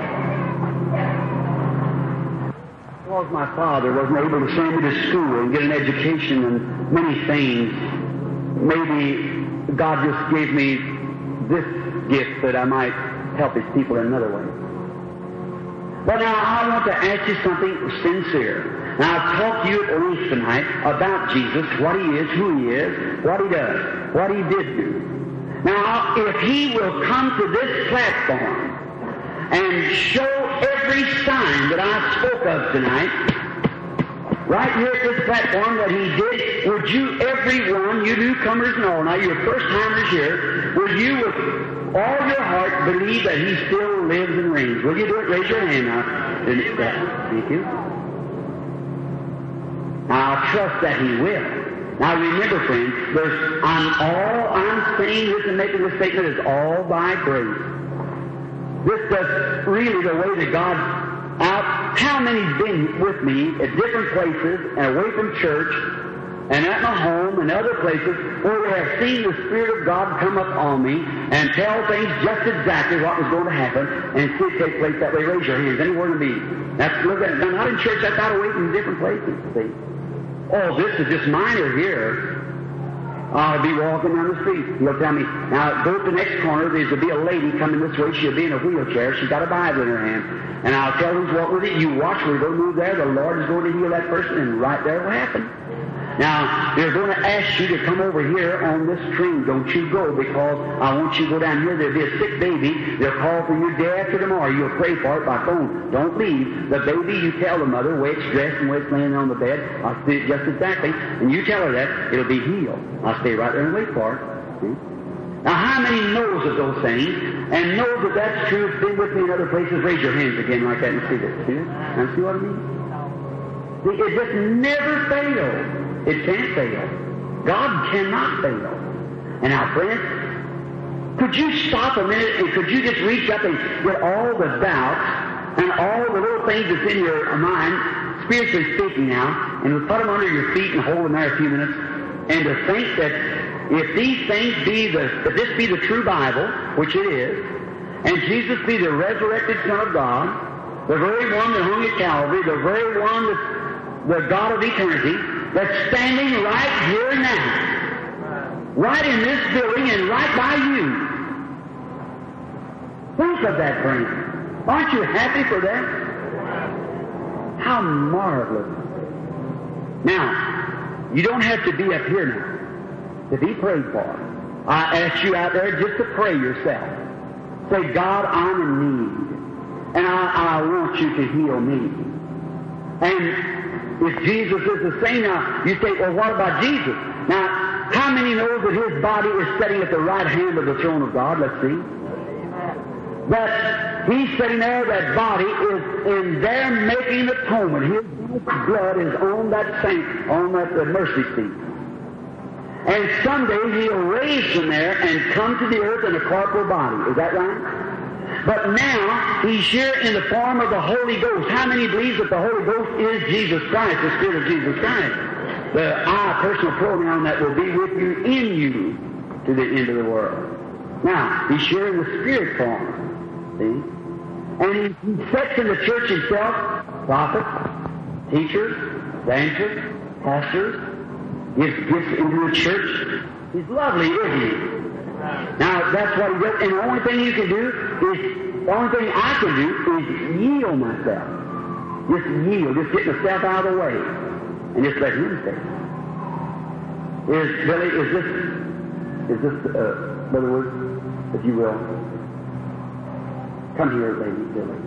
Because my father wasn't able to send me to school and get an education and many things, maybe God just gave me this gift that I might help His people in another way. But now I want to ask you something sincere. Now I've talked to you at length tonight about Jesus, what He is, who He is, what He does, what He did do. Now if He will come to this platform and show every sign that I spoke of tonight, right here at this platform that He did, would you, everyone, you newcomers and all, now you're first-timers here, would you with all your heart believe that He still lives and reigns? Will you do it? Raise your hand now. Thank you. Now I trust that He will. Now remember, friends, there's, I'm all I'm saying this and making this statement is all by grace. This is really the way that God out. How many's been with me at different places and away from church and at my home and other places where we have seen the Spirit of God come up on me and tell things just exactly what was going to happen and see it take place that way? Raise your hands. Anywhere to me. That's look at it. Not in church. That's out away from different places. See? Oh, this is just minor here. I'll be walking down the street. He'll tell me, now go to the next corner. There's to be a lady coming this way. She'll be in a wheelchair. She's got a Bible in her hand. And I'll tell who's walking with it. You watch. We're going to move there. The Lord is going to heal that person. And right there will happen. Now, they're going to ask you to come over here on this train. Don't you go, because I want you to go down here. There'll be a sick baby. They'll call for you day after tomorrow. You'll pray for it by phone. Don't leave. The baby, you tell the mother where it's dressed and where it's laying on the bed. I'll see it just exactly. And you tell her that. It'll be healed. I'll stay right there and wait for it. See? Now, how many knows of those things and knows that that's true? Been with me in other places. Raise your hands again like that and see this. See it? Now, see what I mean? See, it just never fails. It can't fail. God cannot fail. And now, friends, could you stop a minute and could you just reach up and get all the doubts and all the little things that's in your mind, spiritually speaking now, and put them under your feet and hold them there a few minutes, and to think that if these things be the, if this be the true Bible, which it is, and Jesus be the resurrected Son of God, the very one that hung at Calvary, the very one that's the God of eternity, that's standing right here now, right in this building and right by you. Think of that, friend. Aren't you happy for that? How marvelous. Now, you don't have to be up here now to be prayed for. I ask you out there just to pray yourself. Say, God, I'm in need, and I, I want you to heal me. And if Jesus is the same, now you say, well, what about Jesus? Now, how many know that His body is sitting at the right hand of the throne of God? Let's see. That He's sitting there, that body is in there making atonement. His blood is on that saint, on that uh, mercy seat. And someday He'll raise from there and come to the earth in a corporal body. Is that right? But now, He's here in the form of the Holy Ghost. How many believe that the Holy Ghost is Jesus Christ, the Spirit of Jesus Christ? The I, personal pronoun that will be with you, in you, to the end of the world. Now, He's here in the Spirit form. See? And He, he sets in the church Himself prophets, teachers, evangelists, pastors, gives gifts into the church. He's lovely, isn't He? Now, that's what He does. And the only thing you can do is, the only thing I can do is yield myself. Just yield. Just get myself out of the way. And just let Him say. Is, Billy, is this, is this, uh, Brother Wood, if you will? Come here, lady, Billy.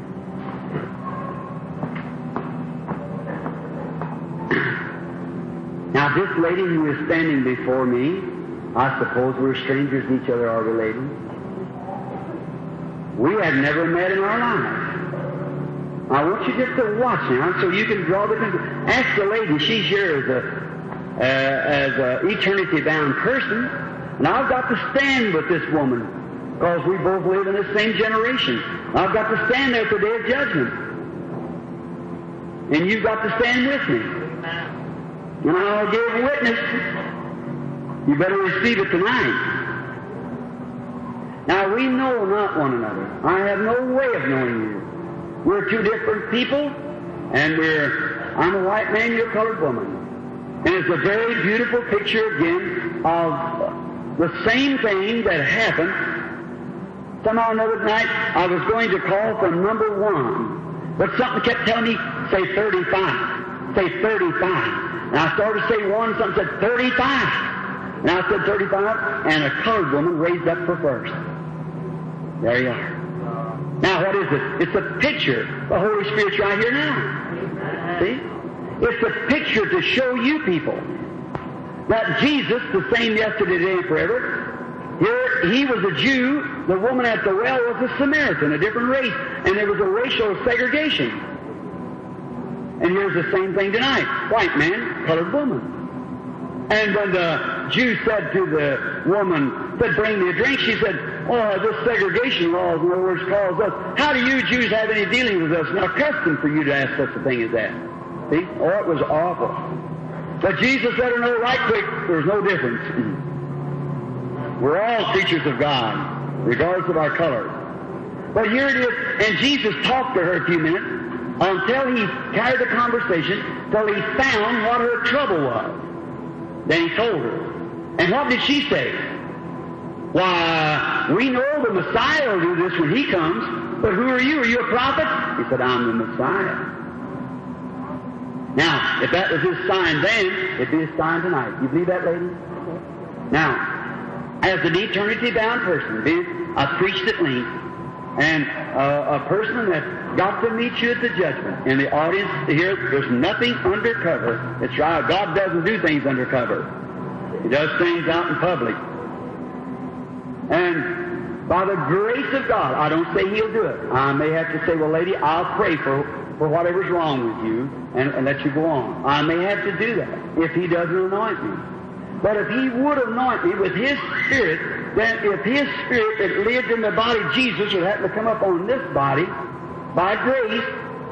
Now, this lady who is standing before me, I suppose we're strangers to each other, are we, lady? We have never met in our lives. I want you just to watch now so you can draw the conclusion. Ask the lady, she's here as a uh, as an eternity-bound person, and I've got to stand with this woman because we both live in the same generation. I've got to stand there at the day of judgment. And you've got to stand with me. And I'll give witness. You better receive it tonight. Now, we know not one another. I have no way of knowing you. We're two different people, and we're, I'm a white man, you're a colored woman. And it's a very beautiful picture, again, of the same thing that happened. Somehow another night, I was going to call from number one, but something kept telling me, say thirty-five, say thirty-five. And I started to say one, something said thirty-five. And I said thirty-five, and a colored woman raised up for first. There you are. Now, what is it? It's a picture. The Holy Spirit's right here now. See? It's a picture to show you people that Jesus, the same yesterday, today, and forever, here, he was a Jew, the woman at the well was a Samaritan, a different race, and there was a racial segregation. And here's the same thing tonight. White man, colored woman. And when the Jew said to the woman, said, bring me a drink, she said, oh, this segregation law, in other words, calls us. How do you Jews have any dealing with us? It's not custom for you to ask such a thing as that. See? Oh, it was awful. But Jesus let her know right quick, there's no difference. We're all creatures of God, regardless of our color. But here it is, and Jesus talked to her a few minutes until he carried the conversation, till he found what her trouble was. Then he told her. And what did she say? Why, we know the Messiah will do this when he comes, but who are you? Are you a prophet? He said, I'm the Messiah. Now, if that was his sign then, it'd be his sign tonight. You believe that, lady? Now, as an eternity-bound person, being I preached at length, and uh, a person that got to meet you at the judgment, and the audience here, there's nothing undercover. It's right. God doesn't do things undercover. He does things out in public. And by the grace of God, I don't say he'll do it. I may have to say, well, lady, I'll pray for, for whatever's wrong with you and, and let you go on. I may have to do that if he doesn't anoint me. But if he would anoint me with his Spirit, then if his Spirit that lived in the body of Jesus would have to come up on this body by grace,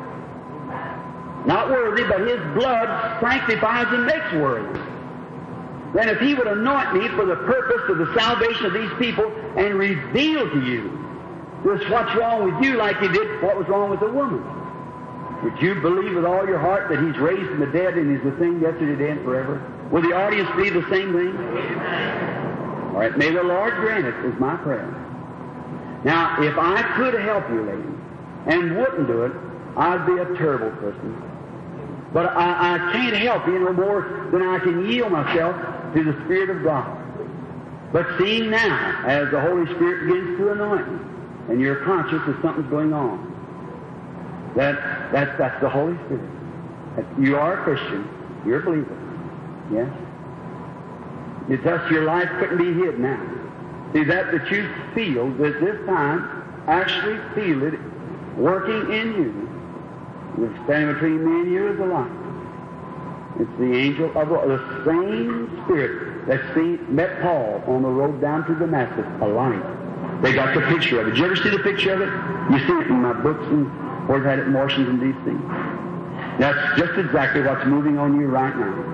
not worthy, but his blood sanctifies and makes worthy. Then if he would anoint me for the purpose of the salvation of these people and reveal to you just what's wrong with you like he did what was wrong with the woman, would you believe with all your heart that he's raised from the dead and he's the same yesterday, today, and forever? Will the audience believe the same thing? Amen. All right, may the Lord grant it, is my prayer. Now, if I could help you, lady, and wouldn't do it, I'd be a terrible person. But I, I can't help you no more than I can yield myself to the Spirit of God. But seeing now, as the Holy Spirit begins to anoint you, and you're conscious that something's going on, that, that that's the Holy Spirit. That you are a Christian, you're a believer. Yes? It's thus your life couldn't be hid now. See, that that you feel, that this time, actually feel it working in you. What's standing between me and you is a light. It's the angel of the, the same Spirit that seen, met Paul on the road down to Damascus, a light. They got the picture of it. Did you ever see the picture of it? You see it in my books and where I've had it in Washington, D C That's just exactly what's moving on you right now.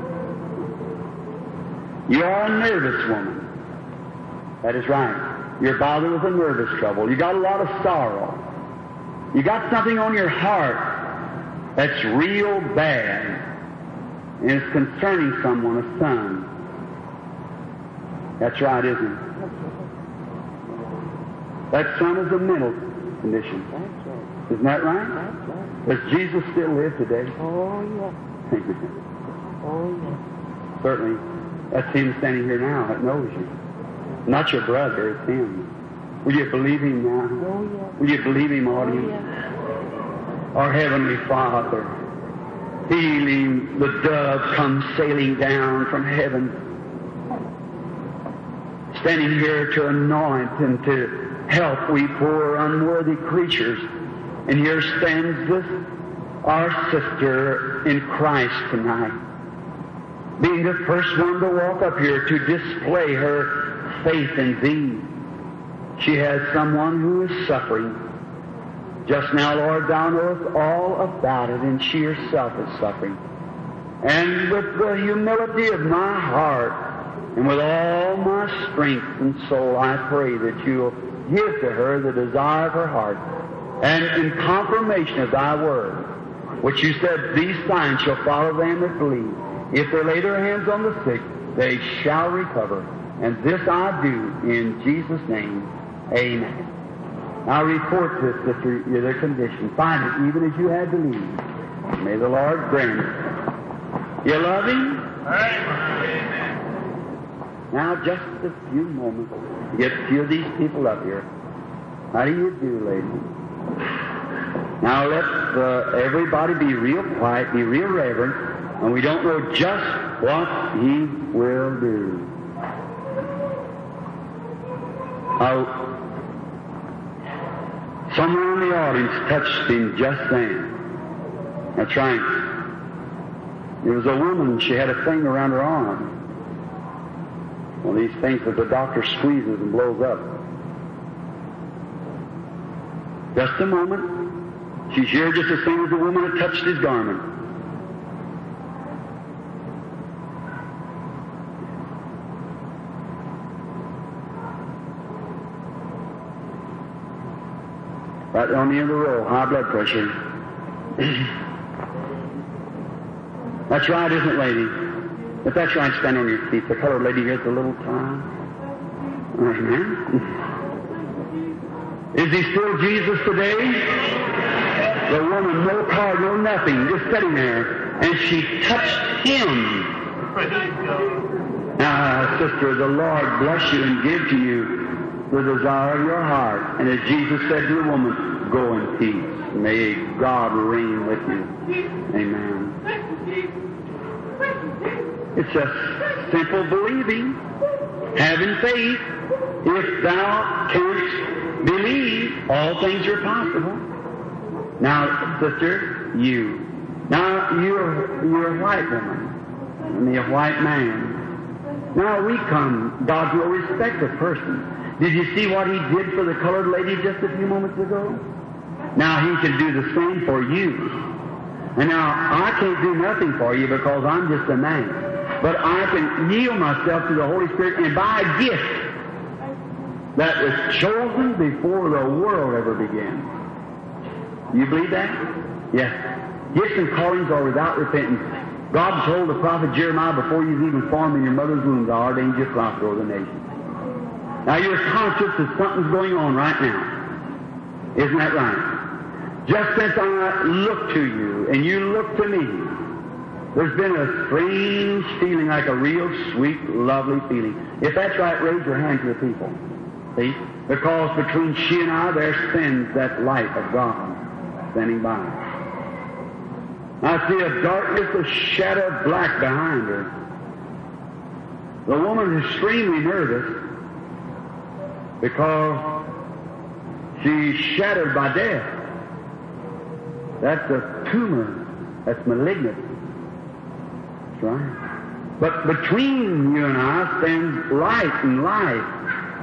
You are a nervous woman. That is right. You're bothered with a nervous trouble. You got a lot of sorrow. You got something on your heart that's real bad, and it's concerning someone, a son. That's right, isn't it? That son is a mental condition. Isn't that right? Does Jesus still live today? Oh, yes. Oh, yes. Certainly. That's him standing here now that knows you. Not your brother, it's him. Will you believe him now? Oh, yes. Will you believe him, audience? Oh, yes. Our Heavenly Father, healing, the dove comes sailing down from heaven, standing here to anoint and to help we poor unworthy creatures. And here stands this, our sister in Christ tonight, being the first one to walk up here to display her faith in Thee. She has someone who is suffering. Just now, Lord, Thou knowest all about it, and she herself is suffering. And with the humility of my heart, and with all my strength and soul, I pray that You'll give to her the desire of her heart. And in confirmation of Thy word, which You said, these signs shall follow them that believe. If they lay their hands on the sick, they shall recover. And this I do in Jesus' name. Amen. Now report this, sister, their condition. Find it even as you had believed. May the Lord grant it. You love Him? Amen. Now just a few moments. Get a few of these people up here. How do you do, lady? Now let uh, everybody be real quiet, be real reverent, and we don't know just what He will do. Now, someone in the audience touched him just then. That's right. It was a woman, she had a thing around her arm. One of these things that the doctor squeezes and blows up. Just a moment. She's here just as soon as the woman had touched his garment. Right on the end of the row, high blood pressure. That's right, isn't it, lady? If that's right, stand on your feet. The colored lady here's a little time. Amen. Is he still Jesus today? The woman, no card, no nothing, just sitting there. And she touched him. Now, sister, the Lord bless you and give to you the desire of your heart. And as Jesus said to the woman, go in peace. May God reign with you. Amen. It's just simple believing, having faith. If thou canst believe, all things are possible. Now, sister, you. Now, you're, you're a white woman, and me a white man. Now, we come, God will respect a person. Did you see what He did for the colored lady just a few moments ago? Now He can do the same for you. And now I can't do nothing for you because I'm just a man. But I can yield myself to the Holy Spirit, and by a gift that was chosen before the world ever began. You believe that? Yes. Gifts and callings are without repentance. God told the prophet Jeremiah, before you was even formed in your mother's womb, I ordained you a prophet over the nations. Now you're conscious that something's going on right now. Isn't that right? Just since I looked to you and you looked to me, there's been a strange feeling, like a real sweet, lovely feeling. If that's right, raise your hand to the people. See? Because between she and I, there stands that light of God standing by. I see a darkness, a shadow of black behind her. The woman is extremely nervous because she's shattered by death. That's a tumor that's malignant. That's right. But between you and I stands light and life.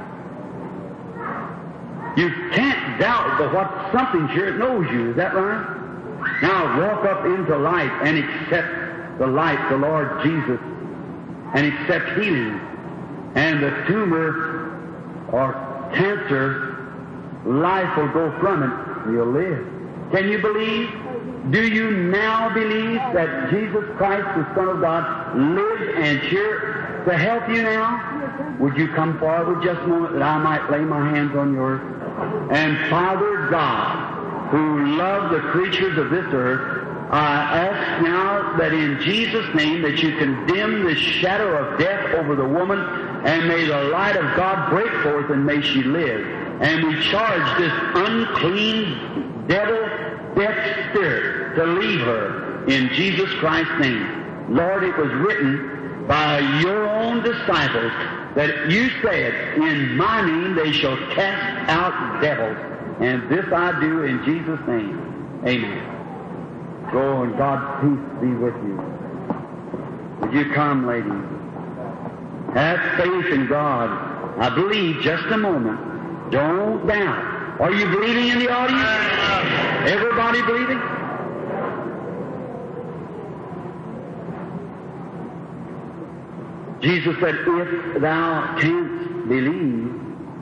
You can't doubt but what something's here that knows you. Is that right? Now walk up into light and accept the light, the Lord Jesus, and accept healing. And the tumor or cancer, life will go from it, and you'll live. Can you believe? Do you now believe that Jesus Christ, the Son of God, lives and here to help you now? Would you come forward just a moment that I might lay my hands on yours? And Father God, who loved the creatures of this earth I ask now that in Jesus' name that you condemn the shadow of death over the woman, and may the light of God break forth, and may she live. And we charge this unclean devil, death spirit to leave her in Jesus Christ's name. Lord, it was written by your own disciples that you said, in my name they shall cast out devils. And this I do in Jesus' name. Amen. Go, and God's peace be with you. Would you come, ladies? Have faith in God. I believe, just a moment. Don't doubt. Are you believing in the audience? Everybody believing? Jesus said, if thou canst believe.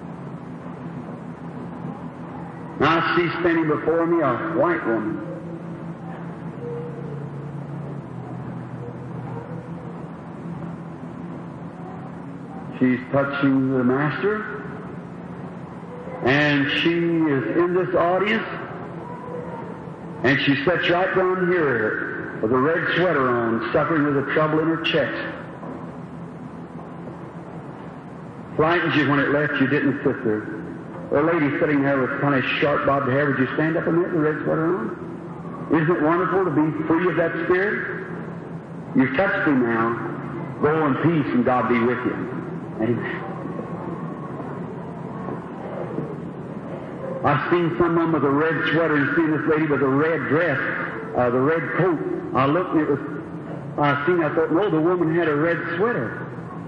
Now I see standing before me a white woman. She's touching the Master, and she is in this audience, and she sits right down here with a red sweater on, suffering with a trouble in her chest. Frightens you when it left you, didn't it, sister? A lady sitting there with kind of sharp bobbed hair, would you stand up a minute with a red sweater on? Isn't it wonderful to be free of that spirit? You've touched him now. Go in peace, and God be with you. Amen. I've seen someone with a red sweater and seen this lady with a red dress, uh, the red coat. I looked and it was, I seen, I thought, no, the woman had a red sweater.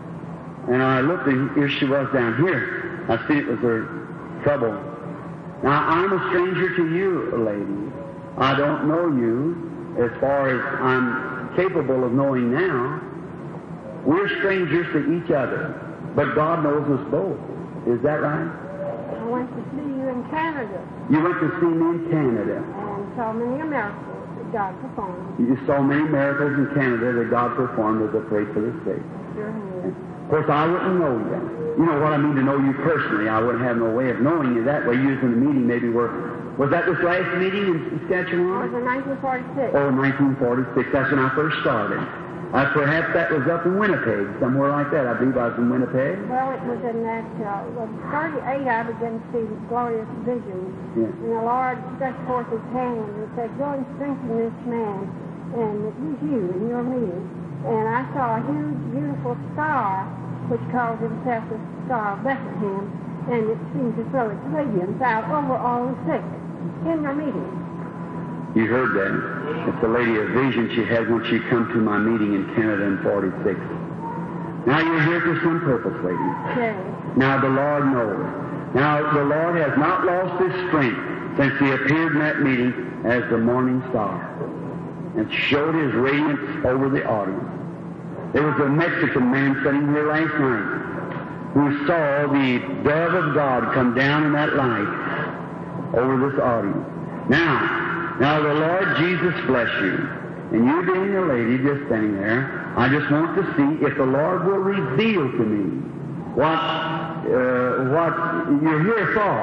And I looked and here she was down here. I seen it was her trouble. Now, I'm a stranger to you, lady. I don't know you as far as I'm capable of knowing now. We're strangers to each other. But God knows us both. Is that right? I went to see you in Canada. You went to see me in Canada. And saw many miracles that God performed. You saw many miracles in Canada that God performed as I prayed for the sick. Sure did. Of course, I wouldn't know you. You know what I mean to know you personally. I wouldn't have no way of knowing you that way. You was in the meeting maybe where... Was that this last meeting in Saskatchewan? It was in nineteen forty-six. Oh, nineteen forty-six. That's when I first started. Uh, perhaps that was up in Winnipeg, somewhere like that. I believe I was in Winnipeg. Well, it was in that, uh, well, thirty-eight I began to see the glorious vision. Yeah. And the Lord stretched forth his hand and said, go and strengthen this man. And it was you in your meeting. And I saw a huge, beautiful star, which called himself the Star of Bethlehem. And it seemed to throw its radiance out over all the sick in your meeting. You heard that. It's a lady of vision she had when she come to my meeting in Canada in forty-six. Now you're here for some purpose, lady. Yes. Now the Lord knows. Now the Lord has not lost his strength since he appeared in that meeting as the morning star and showed his radiance over the audience. There was a Mexican man sitting here last night who saw the dove of God come down in that light over this audience. Now, Now, the Lord Jesus bless you. And you being a lady just standing there, I just want to see if the Lord will reveal to me what uh, what you're here for.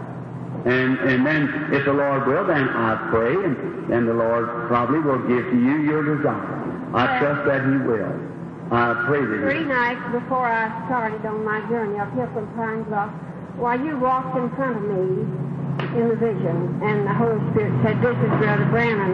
And and then, if the Lord will, then I pray, and then the Lord probably will give to you your desire. I trust that he will. I pray that Three nights before I started on my journey up here from Pine Bluff, while you walked in front of me, in the vision, and the Holy Spirit said, this is Brother Branham.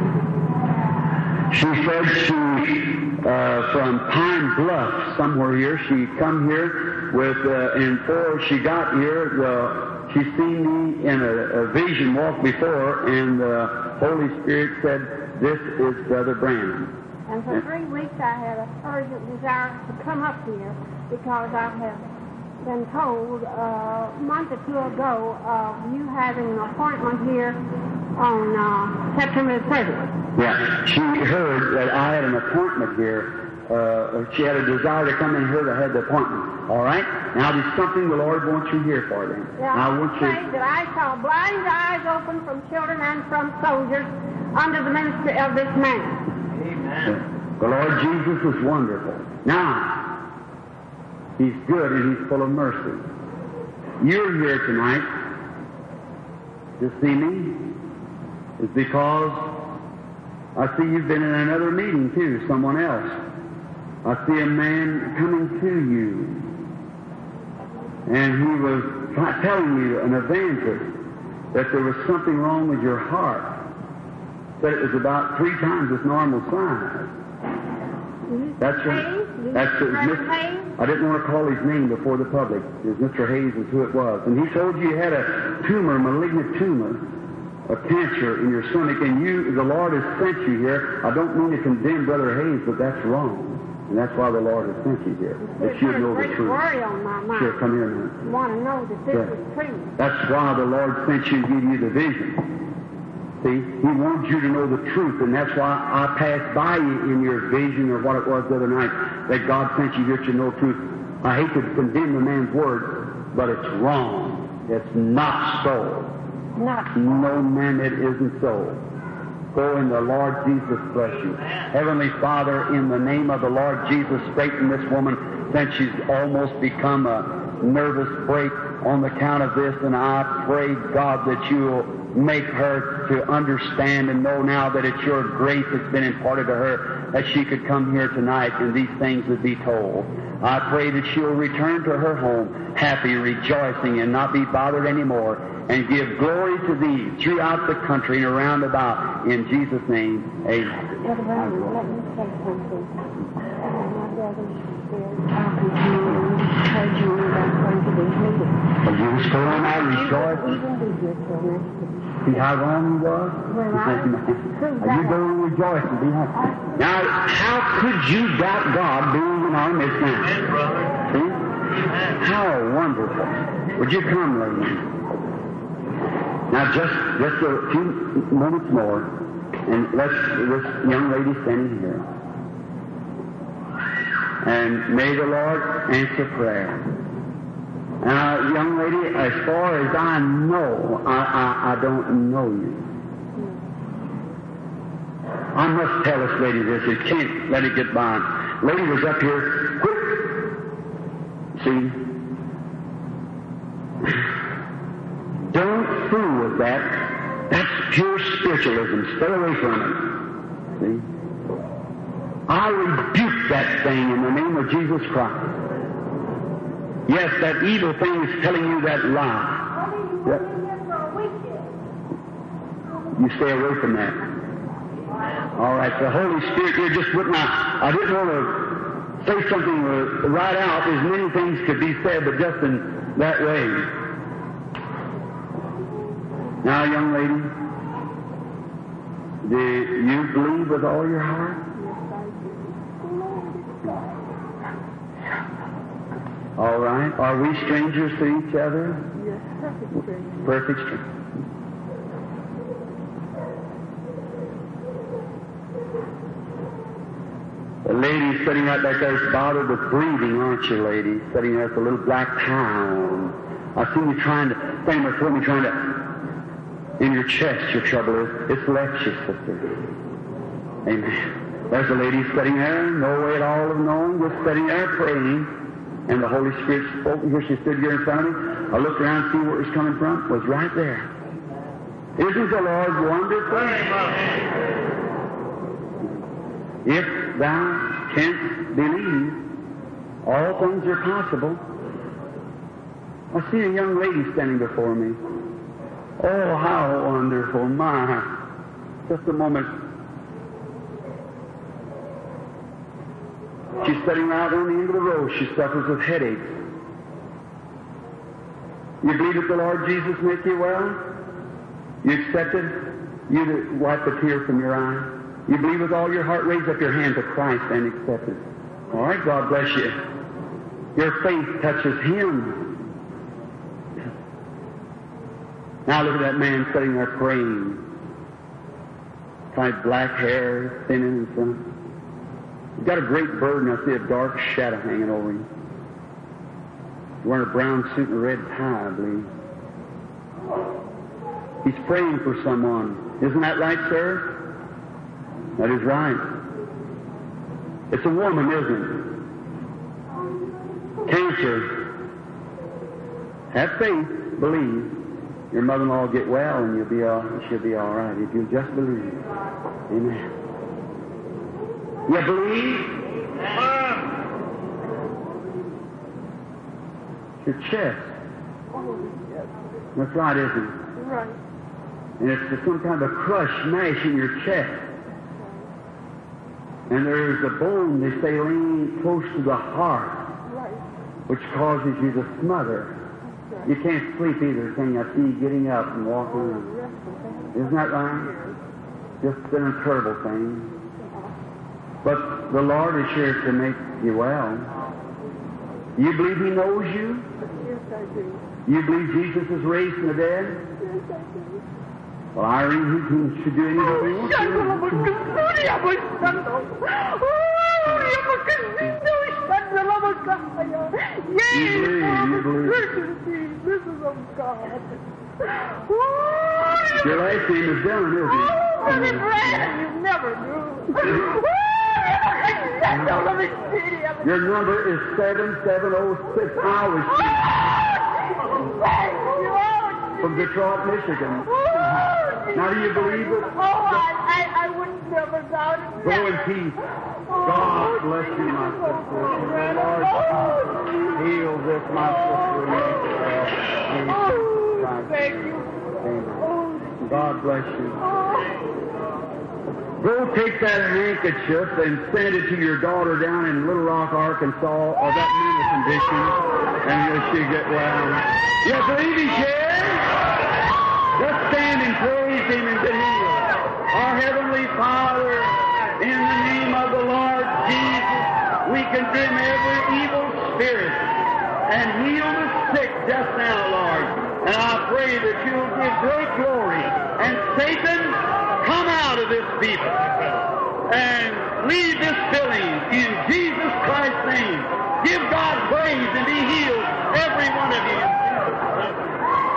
She said she, uh, from Pine Bluff, somewhere here, she come here with, uh, and before she got here, uh, she seen me in a, a vision walk before, and the Holy Spirit said, this is Brother Branham. And for three weeks I had an urgent desire to come up here because I have been told uh, a month or two ago of you having an appointment here on uh, September the thirtieth. Yeah, she heard that I had an appointment here. Uh, she had a desire to come in here to have the appointment. All right? Now, there's something the Lord wants you here for, then. Yeah, I I want want you... say that I saw blind eyes open from children and from soldiers under the ministry of this man. Amen. The Lord Jesus is wonderful. Now, he's good and he's full of mercy. You're here tonight to see me is because I see you've been in another meeting, too, someone else. I see a man coming to you. And he was telling you, an evangelist, that there was something wrong with your heart. Said it was about three times its normal size. That's right. That's it. I didn't want to call his name before the public. It was Mister Hayes is who it was. And he told you you had a tumor, malignant tumor, a cancer in your stomach, and you, the Lord has sent you here. I don't mean to condemn Brother Hayes, but that's wrong. And that's why the Lord has sent you here. That you know the truth. Worry on my mind. Sure, come here now. I want to know that this Yeah. is true. That's why the Lord sent you to give you the vision. See, He wants you to know the truth, and that's why I passed by you in your vision or what it was the other night, that God sent you here to know truth. I hate to condemn the man's word, but it's wrong. It's not so. Not No man, it isn't so. Go in the Lord Jesus bless you. Heavenly Father, in the name of the Lord Jesus, straighten this woman since she's almost become a nervous break on the count of this, and I pray, God, that you will make her to understand and know now that it's your grace that's been imparted to her, that she could come here tonight and these things would be told. I pray that she'll return to her home happy, rejoicing, and not be bothered anymore, and give glory to Thee throughout the country and around about. In Jesus' name, amen. Brother Brown, let me say something. Uh, my brother's still talking to me and encouraging me about going to these meetings. But you was going out He won't rejoicing. even be here till next week. See how wrong he was? Well, I prove Are you that. going to rejoice and be happy? Now, how could you doubt God being in our midst now? See? How wonderful. Would you come, ladies? Now, just just a few moments more, and let's this young lady standing here. And may the Lord answer prayer. Now, young lady, as far as I know, I, I, I don't know you. I must tell this lady this. It can't let it get by. Lady was up here. Quick. See? Don't fool with that. That's pure spiritualism. Stay away from it. See? I rebuke that thing in the name of Jesus Christ. Yes, that evil thing is telling you that lie. Yep. You stay away from that. All right, the Holy Spirit, you just wouldn't. I, I didn't want to say something right out. There's many things could be said, but just in that way. Now, young lady, do you believe with all your heart? All right. Are we strangers to each other? Yes, perfect strangers. Perfect strangers. The lady sitting right back there is bothered with breathing, aren't you, lady? Sitting there with a little black tie on. I see you trying to, standing before me trying to, in your chest your trouble is. It's left you, sister. Amen. There's a lady sitting there, no way at all of knowing, just sitting there praying. And the Holy Spirit spoke. Here she stood here in front of me. I looked around to see where it was coming from. It was right there. Isn't the Lord wonderful? If thou canst believe, all things are possible. I see a young lady standing before me. Oh, how wonderful. My. Just a moment. She's sitting right on the end of the road. She suffers with headaches. You believe that the Lord Jesus make you well? You accept it? You to wipe the tear from your eye? You believe with all your heart? Raise up your hand to Christ and accept it. All right, God bless you. Your faith touches Him. Now look at that man sitting there praying. Tight black hair, thinning in front. He's got a great burden. I see a dark shadow hanging over him. He's wearing a brown suit and a red tie, I believe. He's praying for someone. Isn't that right, sir? That is right. It's a woman, isn't it? Cancer. Have faith. Believe. Your mother-in-law will get well and you'll be all, she'll be all right if you'll just believe. Amen. You believe? Your chest. Oh, yes. That's right, isn't it? Right. And it's some kind of a crush, mash in your chest. And there's a bone, they say, laying close to the heart, Right. which causes you to smother. Right. You can't sleep either, thing I see you getting up and walking Oh, around. yes, yes. Isn't that right? Just been a terrible thing. But the Lord is here to make you well. You believe He knows you? Yes, I do. You believe Jesus is raised from the dead? Yes, I do. Well, Irene, He can should do anything He wants to. Your last name is Dillon, isn't it? You never do. Your number is seven seven oh six Iowa Street from Detroit, Michigan. Now, do you believe it? Oh, I, I, I wouldn't never doubt it. Go in peace. God bless you, my sister. The Lord heal this, my sister. Oh, thank you. Amen. God bless you. Go take that handkerchief and send it to your daughter down in Little Rock, Arkansas, or that mental condition, and she'll get well. You believe He's here? Just stand and praise Him and get healed. Our Heavenly Father, in the name of the Lord Jesus, we condemn every evil spirit and heal the sick just now, Lord. And I pray that You'll give great glory. And Satan, come out of this people and leave this building in Jesus Christ's name. Give God praise and be healed, every one of you.